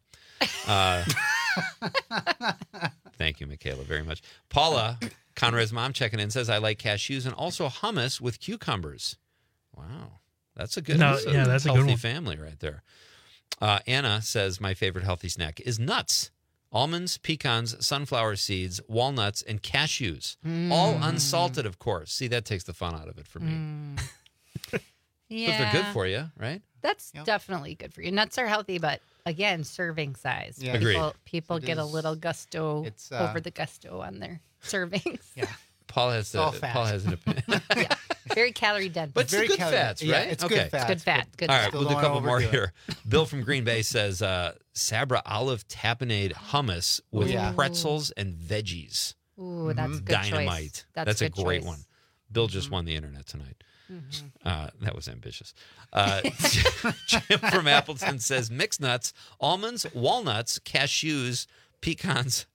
Speaker 12: Thank you, Michaela, very much. Paula, Conrad's mom, checking in, says, I like cashews and also hummus with cucumbers. Wow. That's a good
Speaker 15: that's a
Speaker 12: healthy
Speaker 15: good one.
Speaker 12: family right there. Anna says, my favorite healthy snack is nuts. Almonds, pecans, sunflower seeds, walnuts, and cashews. All unsalted, of course. See, that takes the fun out of it for me.
Speaker 6: Yeah.
Speaker 12: But they're good for you, right?
Speaker 6: That's definitely good for you. Nuts are healthy, but again, serving size.
Speaker 13: Yeah.
Speaker 12: Agreed.
Speaker 6: People get a little gusto
Speaker 13: It's,
Speaker 6: over the gusto on their servings.
Speaker 13: Yeah.
Speaker 12: Paul has an opinion.
Speaker 6: Very calorie dense.
Speaker 12: But it's good fats, right?
Speaker 13: Yeah, it's good fats.
Speaker 6: Good fat. Good
Speaker 12: All
Speaker 6: fat.
Speaker 12: right, we'll do a
Speaker 13: don't
Speaker 12: couple
Speaker 13: wanna
Speaker 12: more
Speaker 13: overdo
Speaker 12: here. Bill from Green Bay says Sabra olive tapenade hummus with pretzels and veggies.
Speaker 6: Ooh, that's a good
Speaker 12: Dynamite.
Speaker 6: choice.
Speaker 12: That's a
Speaker 6: good
Speaker 12: great
Speaker 6: choice.
Speaker 12: one. Bill just won the internet tonight. That was ambitious. Jim from Appleton says mixed nuts, almonds, walnuts, cashews, pecans,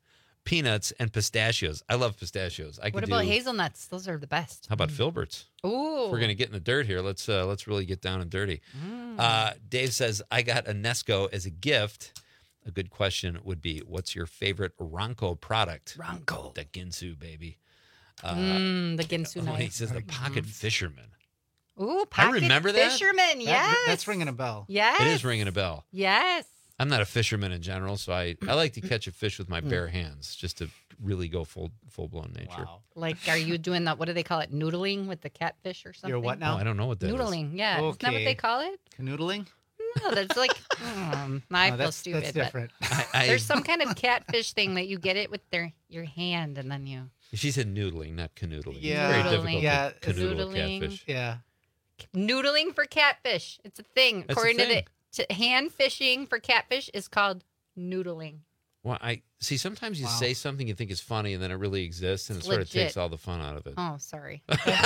Speaker 12: peanuts, and pistachios. I love pistachios.
Speaker 6: What about hazelnuts? Those are the best.
Speaker 12: How about Filberts?
Speaker 6: Ooh.
Speaker 12: If we're gonna get in the dirt here. Let's really get down and dirty. Dave says, I got a Nesco as a gift. A good question would be, what's your favorite Ronco product?
Speaker 6: Ronco.
Speaker 12: The Ginsu, baby.
Speaker 6: The Ginsu knife.
Speaker 12: He says the Pocket Fisherman.
Speaker 6: Ooh, Pocket
Speaker 12: remember that.
Speaker 6: Fisherman, yes.
Speaker 13: That's ringing a bell.
Speaker 6: Yes.
Speaker 12: It is ringing a bell.
Speaker 6: Yes.
Speaker 12: I'm not a fisherman in general, so I like to catch a fish with my bare hands just to really go full-blown nature.
Speaker 13: Wow.
Speaker 6: Like, are you doing that? What do they call it? Noodling with the catfish or something?
Speaker 13: You're what now?
Speaker 12: Oh, I don't know what that is.
Speaker 6: Noodling, yeah.
Speaker 13: Okay.
Speaker 6: Isn't that what they call it?
Speaker 13: Canoodling?
Speaker 6: No, that's like, I feel
Speaker 13: that's
Speaker 6: stupid.
Speaker 13: That's
Speaker 6: but
Speaker 13: different.
Speaker 6: There's some kind of catfish thing that you get it with your hand and then you.
Speaker 12: She said noodling, not canoodling.
Speaker 13: Yeah.
Speaker 12: It's very
Speaker 6: Noodling.
Speaker 12: difficult
Speaker 13: Yeah,
Speaker 12: to canoodle
Speaker 6: noodling.
Speaker 12: catfish.
Speaker 13: Yeah.
Speaker 6: Noodling for catfish. It's a thing.
Speaker 12: That's a
Speaker 6: According
Speaker 12: thing.
Speaker 6: to hand fishing for catfish is called noodling.
Speaker 12: Well, I see. Sometimes you
Speaker 13: Wow.
Speaker 12: say something you think is funny, and then it really exists, and it sort of
Speaker 6: Legit.
Speaker 12: takes all the fun out of it.
Speaker 6: Oh, sorry.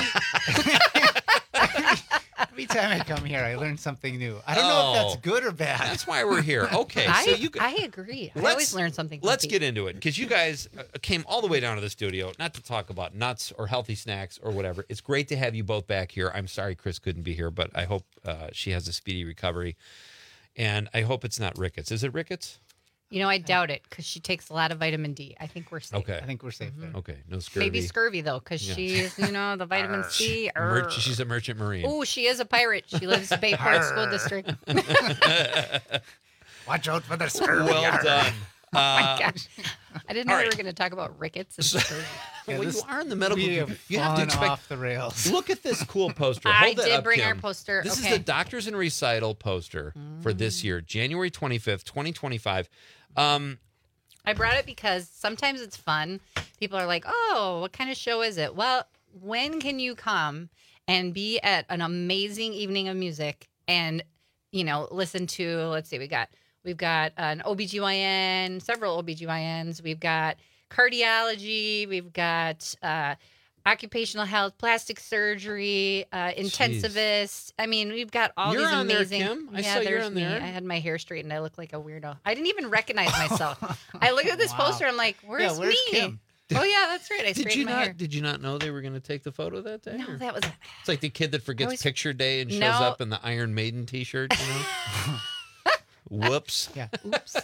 Speaker 13: Every time I come here, I learn something new. I don't know if that's good or bad.
Speaker 12: That's why we're here. Okay, so you.
Speaker 6: I agree. I
Speaker 12: Let's-
Speaker 6: always learn something. from
Speaker 12: Let's
Speaker 6: Pete.
Speaker 12: get into it because you guys came all the way down to the studio, not to talk about nuts or healthy snacks or whatever. It's great to have you both back here. I'm sorry Chris couldn't be here, but I hope she has a speedy recovery, and I hope it's not rickets. Is it rickets?
Speaker 6: You know, I doubt it because she takes a lot of vitamin D. I think we're safe.
Speaker 12: Okay.
Speaker 13: I think we're safe there.
Speaker 12: Okay, no scurvy.
Speaker 6: Maybe scurvy though, because
Speaker 12: Yeah.
Speaker 6: she's the vitamin C.
Speaker 12: She's a merchant marine.
Speaker 6: Oh, she is a pirate. She lives in Bayport School District.
Speaker 13: Watch out for the scurvy.
Speaker 12: Well done.
Speaker 6: Oh my gosh. I didn't know
Speaker 12: all
Speaker 6: we
Speaker 12: right.
Speaker 6: were going to talk about rickets and scurvy.
Speaker 12: Well, you are in the medical.
Speaker 13: We
Speaker 12: You
Speaker 13: have
Speaker 12: have to
Speaker 13: fallen
Speaker 12: expect.
Speaker 13: off the rails.
Speaker 12: Look at this cool poster.
Speaker 6: I
Speaker 12: Hold that
Speaker 6: did
Speaker 12: up,
Speaker 6: bring our
Speaker 12: Kim.
Speaker 6: poster.
Speaker 12: This
Speaker 6: Okay.
Speaker 12: is the Doctors in Recital poster for this year, January 25th, 2025.
Speaker 6: I brought it because sometimes it's fun. People are like, oh, what kind of show is it? Well, when can you come and be at an amazing evening of music and, listen to, let's see, we've got an OBGYN, several OBGYNs. We've got cardiology. We've got occupational health, plastic surgery, intensivist. I mean, we've got all
Speaker 12: You're
Speaker 6: these
Speaker 12: on there,
Speaker 6: amazing.
Speaker 12: Kim. I
Speaker 6: yeah,
Speaker 12: saw you're
Speaker 6: there's
Speaker 12: on
Speaker 6: me.
Speaker 12: there.
Speaker 6: I had my hair straightened. I look like a weirdo. I didn't even recognize myself. I look at this
Speaker 13: Wow.
Speaker 6: poster. I'm like, where's
Speaker 13: where's
Speaker 6: me?
Speaker 13: Kim?
Speaker 6: Oh yeah, that's right. I
Speaker 12: Did you
Speaker 6: straightened my hair.
Speaker 12: Did you not know they were going to take the photo that day?
Speaker 6: No,
Speaker 12: or-
Speaker 6: that was.
Speaker 12: It's like the kid that forgets
Speaker 6: always-
Speaker 12: picture day and shows
Speaker 6: No.
Speaker 12: up in the Iron Maiden T-shirt. You know? Whoops.
Speaker 13: Yeah.
Speaker 6: Oops.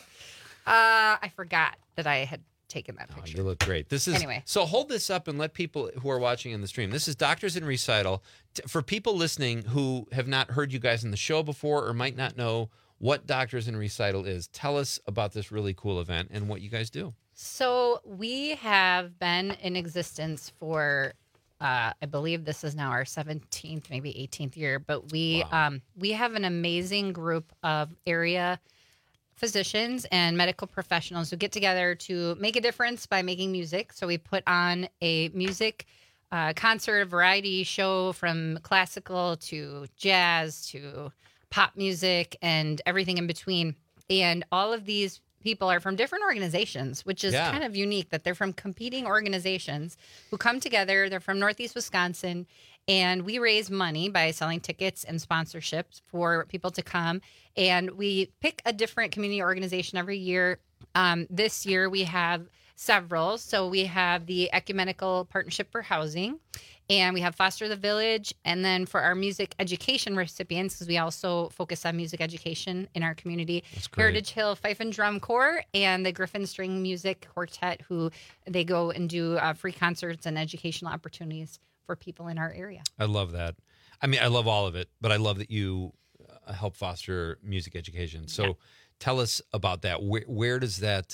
Speaker 6: I forgot that I had taken that
Speaker 12: Oh,
Speaker 6: picture.
Speaker 12: you look great. This is
Speaker 6: Anyway.
Speaker 12: So hold this up and let people who are watching in the stream. This is Doctors in Recital. For people listening who have not heard you guys in the show before or might not know what Doctors in Recital is, tell us about this really cool event and what you guys do.
Speaker 6: So we have been in existence for, I believe this is now our 17th, maybe 18th year. But we have an amazing group of area physicians and medical professionals who get together to make a difference by making music. So we put on a music concert, variety show from classical to jazz to pop music and everything in between. And all of these people are from different organizations, which is
Speaker 12: Yeah.
Speaker 6: kind of unique that they're from competing organizations who come together. They're from Northeast Wisconsin. And we raise money by selling tickets and sponsorships for people to come. And we pick a different community organization every year. This year we have several. So we have the Ecumenical Partnership for Housing, and we have Foster the Village. And then for our music education recipients, because we also focus on music education in our community,
Speaker 12: great.
Speaker 6: Heritage Hill Fife and Drum Corps and the Griffin String Music Quartet, who they go and do free concerts and educational opportunities for people in our area.
Speaker 12: I love that. I mean, I love all of it, but I love that you help foster music education. So tell us about that. Where does that,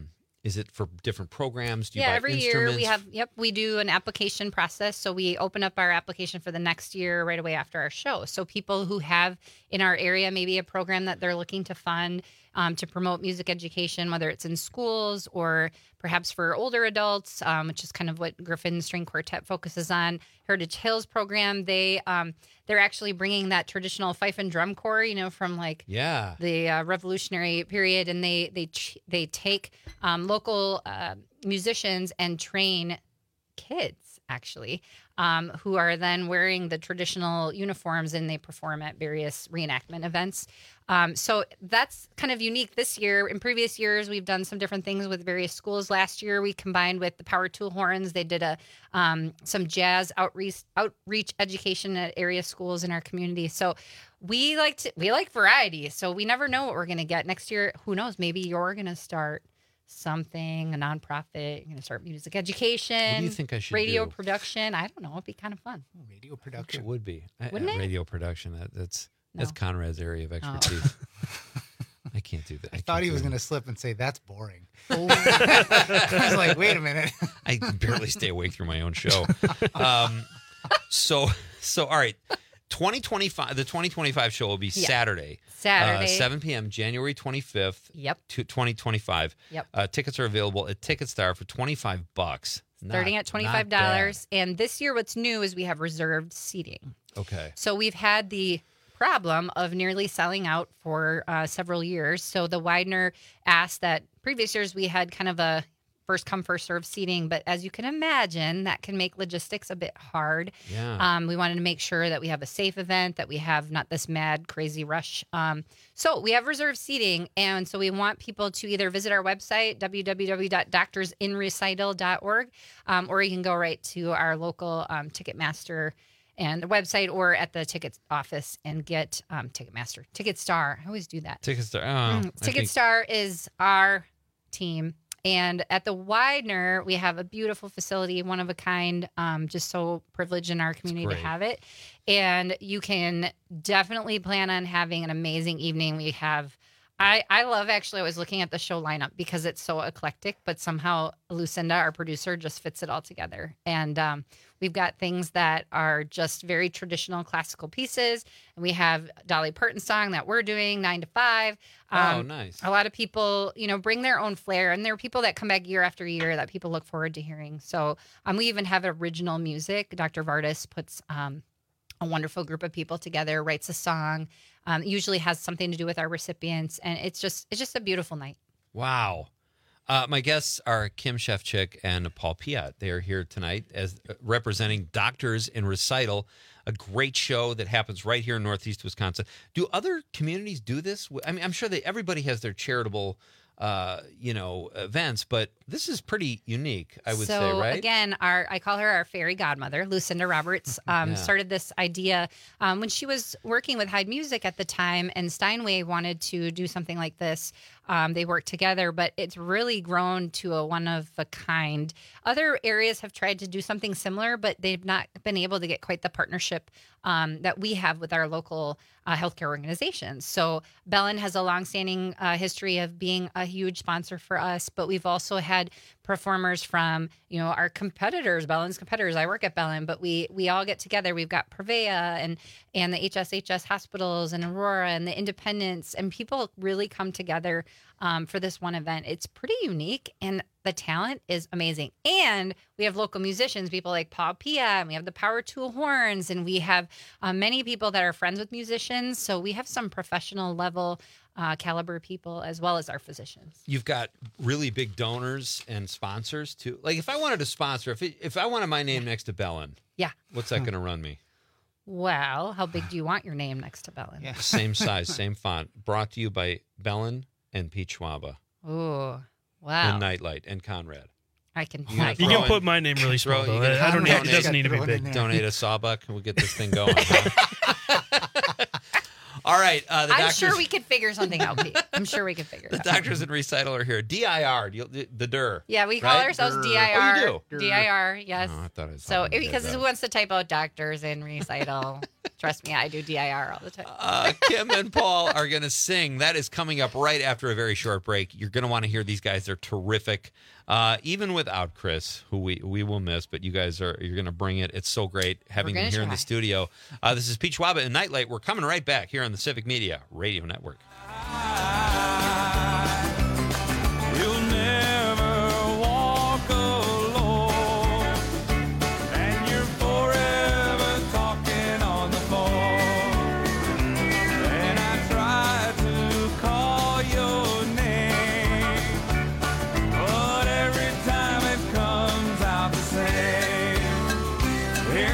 Speaker 12: is it for different programs? Do you buy
Speaker 6: every year we
Speaker 12: instruments?
Speaker 6: have, we do an application process. So we open up our application for the next year right away after our show. So people who have in our area maybe a program that they're looking to fund to promote music education, whether it's in schools or perhaps for older adults, which is kind of what Griffin String Quartet focuses on. Heritage Hills program, they're actually bringing that traditional fife and drum corps, from like the Revolutionary period, and they take local musicians and train kids actually, who are then wearing the traditional uniforms and they perform at various reenactment events. So that's kind of unique this year. In previous years, we've done some different things with various schools. Last year, we combined with the Power Tool Horns. They did some jazz outreach education at area schools in our community. So we like variety. So we never know what we're going to get next year. Who knows? Maybe you're going to start something, a nonprofit. You're going to start music education. What
Speaker 12: do you think I should
Speaker 6: radio
Speaker 12: do?
Speaker 6: production. I don't know. It'd be kind of fun.
Speaker 13: Radio production.
Speaker 12: It would be.
Speaker 6: Wouldn't it?
Speaker 12: Radio production. That's Conrad's area of expertise. I can't do that.
Speaker 13: I thought he was going to slip and say, that's boring. I was like, wait a minute.
Speaker 12: I barely stay awake through my own show. So all right. 2025. The 2025 show will be Saturday. 7 p.m., January 25th.
Speaker 6: Yep.
Speaker 12: 2025.
Speaker 6: Yep.
Speaker 12: Tickets are available at TicketStar for $25.
Speaker 6: Starting at $25. And this year, what's new is we have reserved seating.
Speaker 12: Okay.
Speaker 6: So we've had the problem of nearly selling out for several years. So the Widener asked that previous years we had kind of a first come, first serve seating. But as you can imagine, that can make logistics a bit hard.
Speaker 12: Yeah.
Speaker 6: We wanted to make sure that we have a safe event, that we have not this mad, crazy rush. So we have reserved seating. And so we want people to either visit our website, www.doctorsinrecital.org, or you can go right to our local Ticketmaster and the website, or at the ticket office and get Ticketmaster. TicketStar. I always do that.
Speaker 12: TicketStar.
Speaker 6: TicketStar is our team. And at the Widener, we have a beautiful facility, one of a kind, just so privileged in our community to have it. And you can definitely plan on having an amazing evening. We have, I love, actually, I was looking at the show lineup because it's so eclectic, but somehow Lucinda, our producer, just fits it all together. And we've got things that are just very traditional classical pieces. And we have Dolly Parton song that we're doing, 9 to 5.
Speaker 12: Oh, nice.
Speaker 6: A lot of people, bring their own flair. And there are people that come back year after year that people look forward to hearing. So we even have original music. Dr. Vardis puts a wonderful group of people together, writes a song. Usually has something to do with our recipients. And it's just a beautiful night.
Speaker 12: Wow. My guests are Kim Shefchik and Paul Piat. They are here tonight as representing Doctors in Recital, a great show that happens right here in Northeast Wisconsin. Do other communities do this? I mean, I'm sure that everybody has their charitable events, but this is pretty unique, I would say, right?
Speaker 6: So again, I call her our fairy godmother, Lucinda Roberts, started this idea when she was working with Hyde Music at the time, and Steinway wanted to do something like this. They worked together, but it's really grown to a one of a kind. Other areas have tried to do something similar, but they've not been able to get quite the partnership that we have with our local healthcare organizations. So Bellin has a longstanding history of being a huge sponsor for us, but we've also had performers from, our competitors, Bellin's competitors. I work at Bellin, but we all get together. We've got Prevea and the HSHS hospitals and Aurora and the Independents, and people really come together for this one event. It's pretty unique, and the talent is amazing. And we have local musicians, people like Paul Pia, and we have the Power Tool Horns, and we have many people that are friends with musicians. So we have some professional level caliber people as well as our physicians.
Speaker 12: You've got really big donors and sponsors too. Like if I wanted to sponsor, if I wanted my name next to Bellin, what's that going to run me?
Speaker 6: Well, how big do you want your name next to Bellin?
Speaker 12: Yeah. Same size, same font. Brought to you by Bellin and Pete Schwaba.
Speaker 6: Ooh, wow.
Speaker 12: And Nightlight and Conrad.
Speaker 6: I can.
Speaker 15: You can put my name really small, though. It doesn't need to be big.
Speaker 12: Donate a sawbuck and we'll get this thing going. Huh? All right.
Speaker 6: I'm sure we could figure something out, Pete. I'm sure we could figure it out.
Speaker 12: The Doctors in Recital are here. DIR, the DIR.
Speaker 6: Yeah, we call ourselves DIR.
Speaker 12: Oh, you do?
Speaker 6: DIR, yes.
Speaker 12: Oh, I thought it was
Speaker 6: so because who wants to type out Doctors in Recital? Trust me, I do DIR all the time.
Speaker 12: Kim and Paul are going to sing. That is coming up right after a very short break. You're going to want to hear these guys. They're terrific. Even without Chris, who we will miss, but you're going to bring it. It's so great having him here in the studio. This is Pete Schwaba and Nightlight. We're coming right back here on the Civic Media Radio Network.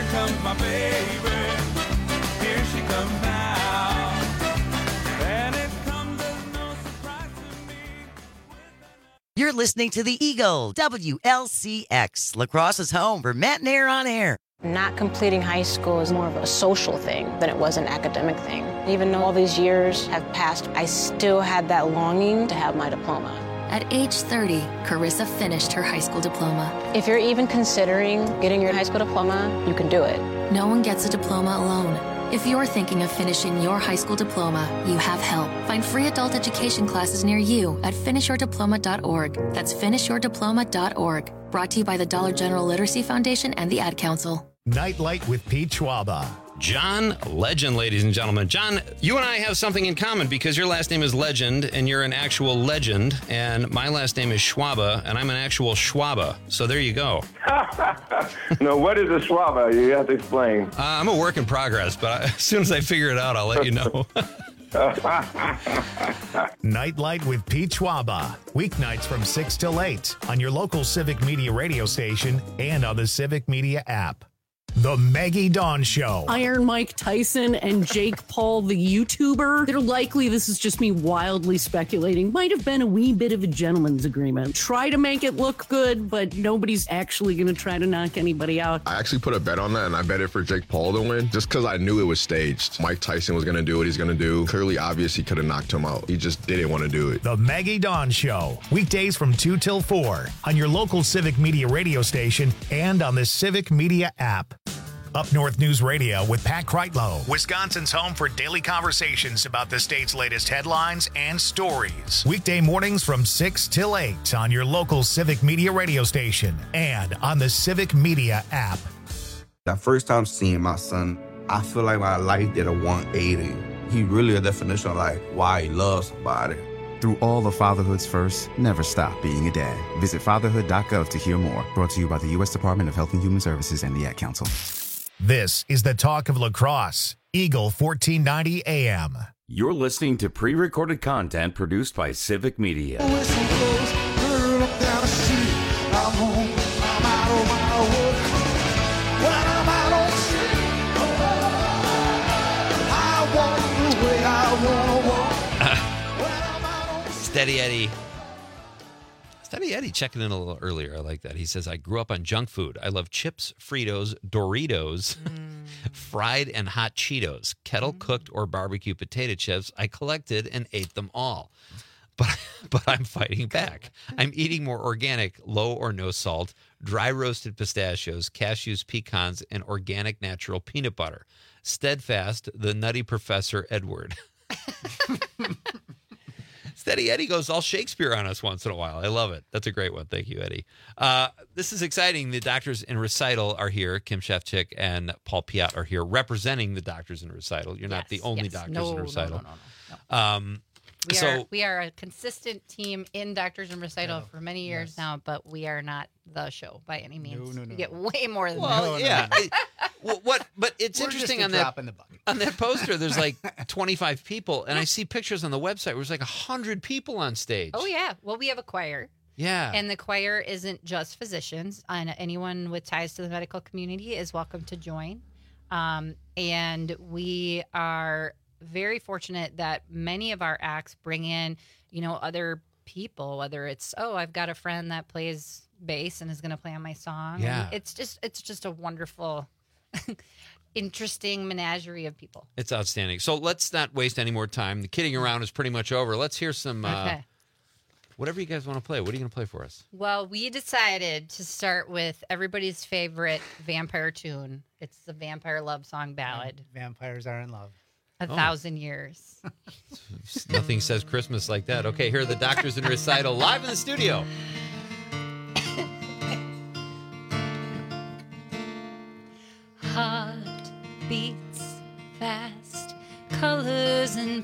Speaker 7: comes my baby. Here she comes now. And it comes as no surprise to me.
Speaker 4: You're listening to the Eagle, WLCX, Lacrosse's home for Matt and Air on Air.
Speaker 16: Not completing high school is more of a social thing than it was an academic thing. Even though all these years have passed, I still had that longing to have my diploma.
Speaker 17: At age 30, Carissa finished her high school diploma.
Speaker 16: If you're even considering getting your high school diploma, you can do it.
Speaker 17: No one gets a diploma alone. If you're thinking of finishing your high school diploma, you have help. Find free adult education classes near you at finishyourdiploma.org. That's finishyourdiploma.org. Brought to you by the Dollar General Literacy Foundation and the Ad Council.
Speaker 1: Nightlight with Pete Schwaba.
Speaker 12: John Legend, ladies and gentlemen. John, you and I have something in common because your last name is Legend and you're an actual legend, and my last name is Schwaba and I'm an actual Schwaba. So there you go.
Speaker 18: No, what is a Schwaba? You have to explain.
Speaker 12: I'm a work in progress, but as soon as I figure it out, I'll let you know.
Speaker 1: Nightlight with Pete Schwaba. Weeknights from 6 till 8 on your local Civic Media radio station and on the Civic Media app. The Maggie Dawn Show.
Speaker 20: Iron Mike Tyson and Jake Paul, the YouTuber. They're likely, this is just me wildly speculating, might have been a wee bit of a gentleman's agreement. Try to make it look good, but nobody's actually going to try to knock anybody out.
Speaker 19: I actually put a bet on that, and I bet it for Jake Paul to win, just because I knew it was staged. Mike Tyson was going to do what he's going to do. Clearly obvious he could have knocked him out. He just didn't want to do it.
Speaker 1: The Maggie Dawn Show. Weekdays from 2 till 4 on your local Civic Media radio station and on the Civic Media app. Up North News Radio with Pat Kreitlow, Wisconsin's home for daily conversations about the state's latest headlines and stories. Weekday mornings from 6 till 8 on your local Civic Media radio station and on the Civic Media app.
Speaker 21: The first time seeing my son, I feel like my life did a 180. He really a definition of like why he loves somebody.
Speaker 22: Through all of fatherhood's first, never stop being a dad. Visit fatherhood.gov to hear more. Brought to you by the U.S. Department of Health and Human Services and the Ad Council.
Speaker 1: This is the talk of lacrosse. Eagle 1490 AM.
Speaker 14: You're listening to pre-recorded content produced by Civic Media.
Speaker 12: Steady Eddie. Steady Eddie checking in a little earlier. I like that. He says, I grew up on junk food. I love chips, Fritos, Doritos, fried and hot Cheetos, kettle-cooked or barbecue potato chips. I collected and ate them all. But I'm fighting back. I'm eating more organic, low or no salt, dry roasted pistachios, cashews, pecans, and organic natural peanut butter. Steadfast, the Nutty Professor Edward. Steady Eddie goes all Shakespeare on us once in a while. I love it. That's a great one. Thank you, Eddie. This is exciting. The Doctors in Recital are here. Kim Shefchick and Paul Piat are here representing the Doctors in Recital. You're not the only Doctors in Recital. No.
Speaker 6: We are a consistent team in Doctors in Recital for many years now, but we are not the show by any means. No. We get way more than that.
Speaker 12: But it's interesting on that poster. There's like 25 people, and I see pictures on the website where there's like 100 people on stage.
Speaker 6: Oh yeah. Well, we have a choir.
Speaker 12: Yeah.
Speaker 6: And the choir isn't just physicians. And anyone with ties to the medical community is welcome to join. And we are very fortunate that many of our acts bring in, other people, whether it's, I've got a friend that plays bass and is going to play on my song.
Speaker 12: Yeah.
Speaker 6: And it's just a wonderful, interesting menagerie of people.
Speaker 12: It's outstanding. So let's not waste any more time. The kidding around is pretty much over. Let's hear some, whatever you guys want to play. What are you going to play for us?
Speaker 6: Well, we decided to start with everybody's favorite vampire tune. It's the Vampire Love Song Ballad.
Speaker 13: Vampires are in love.
Speaker 6: 1,000 years.
Speaker 12: Nothing says Christmas like that. Okay, here are the Doctors in Recital live in the studio.
Speaker 6: Heart beats fast, colors and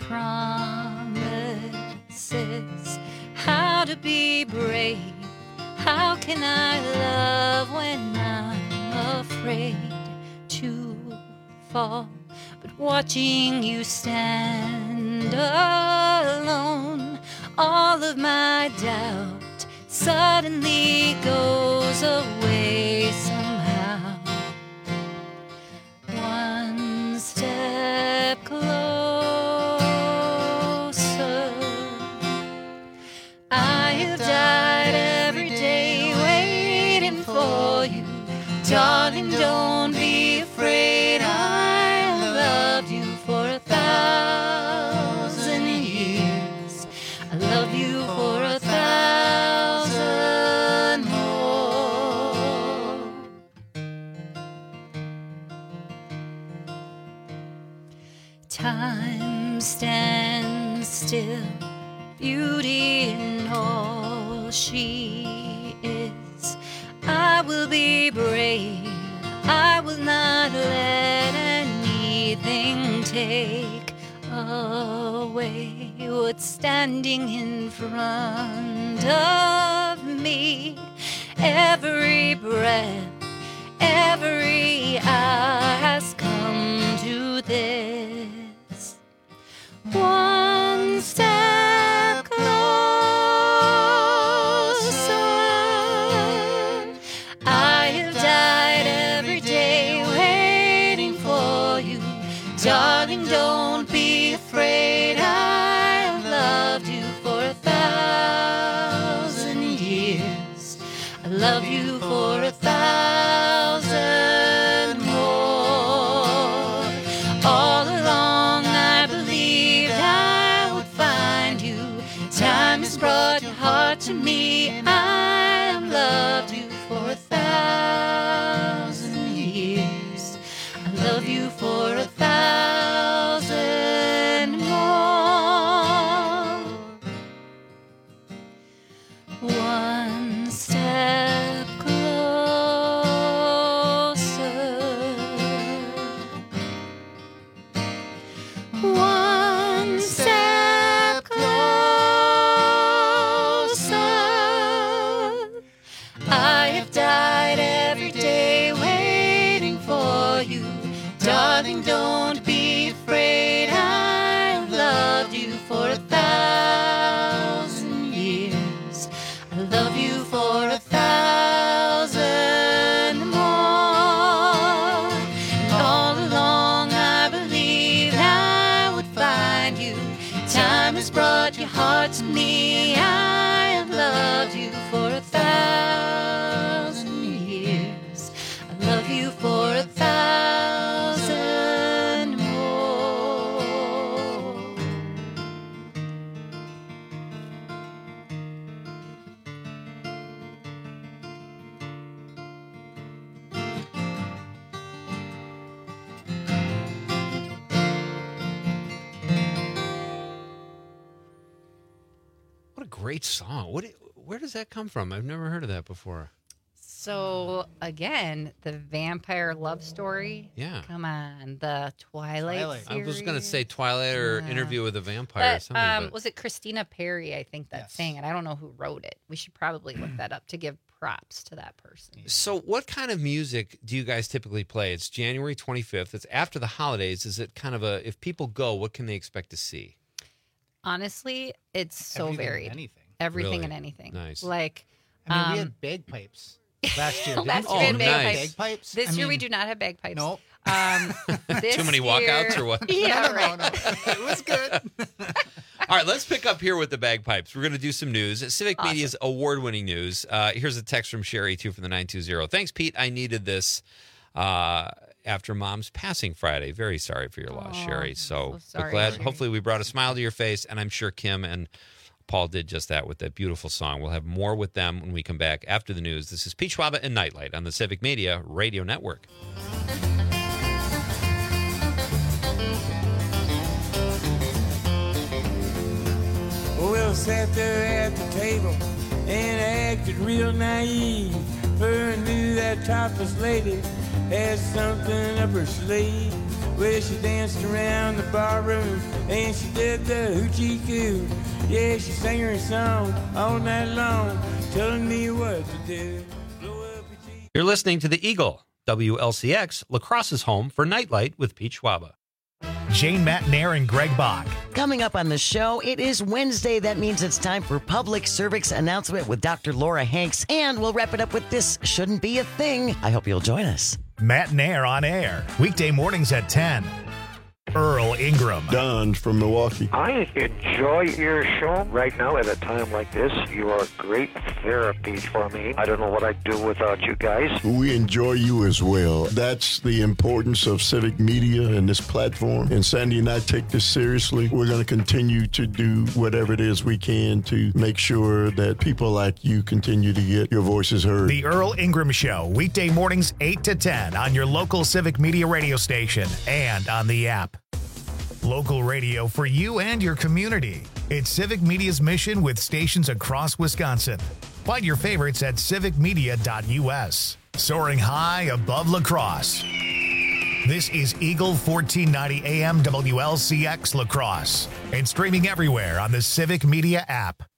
Speaker 6: promises. How to be brave, how can I love when I'm afraid to fall? But watching you stand alone, all of my doubt suddenly goes away somehow. Time stands still, beauty in all she is. I will be brave, I will not let anything take away what's standing in front of me. Every breath, every eye has come to this. One step closer, I have died every day waiting for you. Darling, don't be afraid, I have loved you for 1,000 years. I love you for 1,000 more. All along I believed I would find you. Time has brought your heart to me. I have loved you for 1,000 years. I love you for 1,000 more. One step closer. One step closer. I have died every day waiting for you. Darling, don't be afraid, I've loved you for 1,000 years. I love you for 1,000 more. And all along I believed I would find you. Time has brought your heart to me. I have loved you for 1,000 years. I love you for 1,000 more.
Speaker 12: What a great song. Where does that come from? I've never heard of that before.
Speaker 6: So again, the vampire love story.
Speaker 12: Yeah.
Speaker 6: Come on, the Twilight
Speaker 12: I
Speaker 6: series.
Speaker 12: was going to say Twilight or
Speaker 6: Yeah.
Speaker 12: Interview with a Vampire or
Speaker 6: But,
Speaker 12: something. But
Speaker 6: was it Christina Perry? I think that sang it. I don't know who wrote it. We should probably look that up to give props to that person.
Speaker 12: So what kind of music do you guys typically play? It's January 25th. It's after the holidays. Is it kind of if people go, what can they expect to see?
Speaker 6: Honestly, it's so
Speaker 13: Everything and
Speaker 6: varied.
Speaker 13: anything.
Speaker 6: Everything
Speaker 12: Really?
Speaker 6: and anything.
Speaker 12: Nice.
Speaker 6: Like,
Speaker 13: I mean, we had bagpipes last year.
Speaker 6: last
Speaker 13: didn't
Speaker 6: year
Speaker 13: we?
Speaker 6: we had bagpipes.
Speaker 13: Bagpipes?
Speaker 6: This
Speaker 13: I
Speaker 6: year we
Speaker 13: mean,
Speaker 6: do not have bagpipes.
Speaker 13: No.
Speaker 6: This
Speaker 12: Too many walkouts or what?
Speaker 6: Yeah, right.
Speaker 13: No. It was good.
Speaker 12: All right, let's pick up here with the bagpipes. We're going to do some news. Civic Media's award-winning news. Here's a text from Sherry, too, from the 920. Thanks, Pete. I needed this after Mom's passing Friday. Very sorry for your loss, Sherry. So
Speaker 6: sorry,
Speaker 12: glad.
Speaker 6: Sherry.
Speaker 12: Hopefully we brought a smile to your face, and I'm sure Kim and Paul did just that with that beautiful song. We'll have more with them when we come back after the news. This is Pete Schwaba and Nightlight on the Civic Media Radio Network.
Speaker 2: Well, sat there at the table and acted real naive. Her knew that topless lady had something up her sleeve. Well, she danced around the barroom and she did the hoochie coo. Yeah, she sang her song all night long, telling me what to do.
Speaker 12: You're listening to the Eagle, WLCX, La Crosse's home for Nightlight with Pete Schwaba.
Speaker 1: Jane Matnair and Greg Bach.
Speaker 4: Coming up on the show, it is Wednesday. That means it's time for public service announcement with Dr. Laura Hanks. And we'll wrap it up with This Shouldn't Be a Thing. I hope you'll join us.
Speaker 1: Matnair on air. Weekday mornings at 10. Earl Ingram.
Speaker 3: Don from Milwaukee.
Speaker 5: I enjoy your show right now at a time like this. You are great therapy for me. I don't know what I'd do without you guys.
Speaker 3: We enjoy you as well. That's the importance of civic media and this platform. And Sandy and I take this seriously. We're going to continue to do whatever it is we can to make sure that people like you continue to get your voices heard.
Speaker 1: The Earl Ingram Show, weekday mornings 8 to 10 on your local Civic Media radio station and on the app. Local radio for you and your community. It's Civic Media's mission with stations across Wisconsin. Find your favorites at civicmedia.us. Soaring high above La Crosse. This is Eagle 1490 AM WLCX La Crosse and streaming everywhere on the Civic Media app.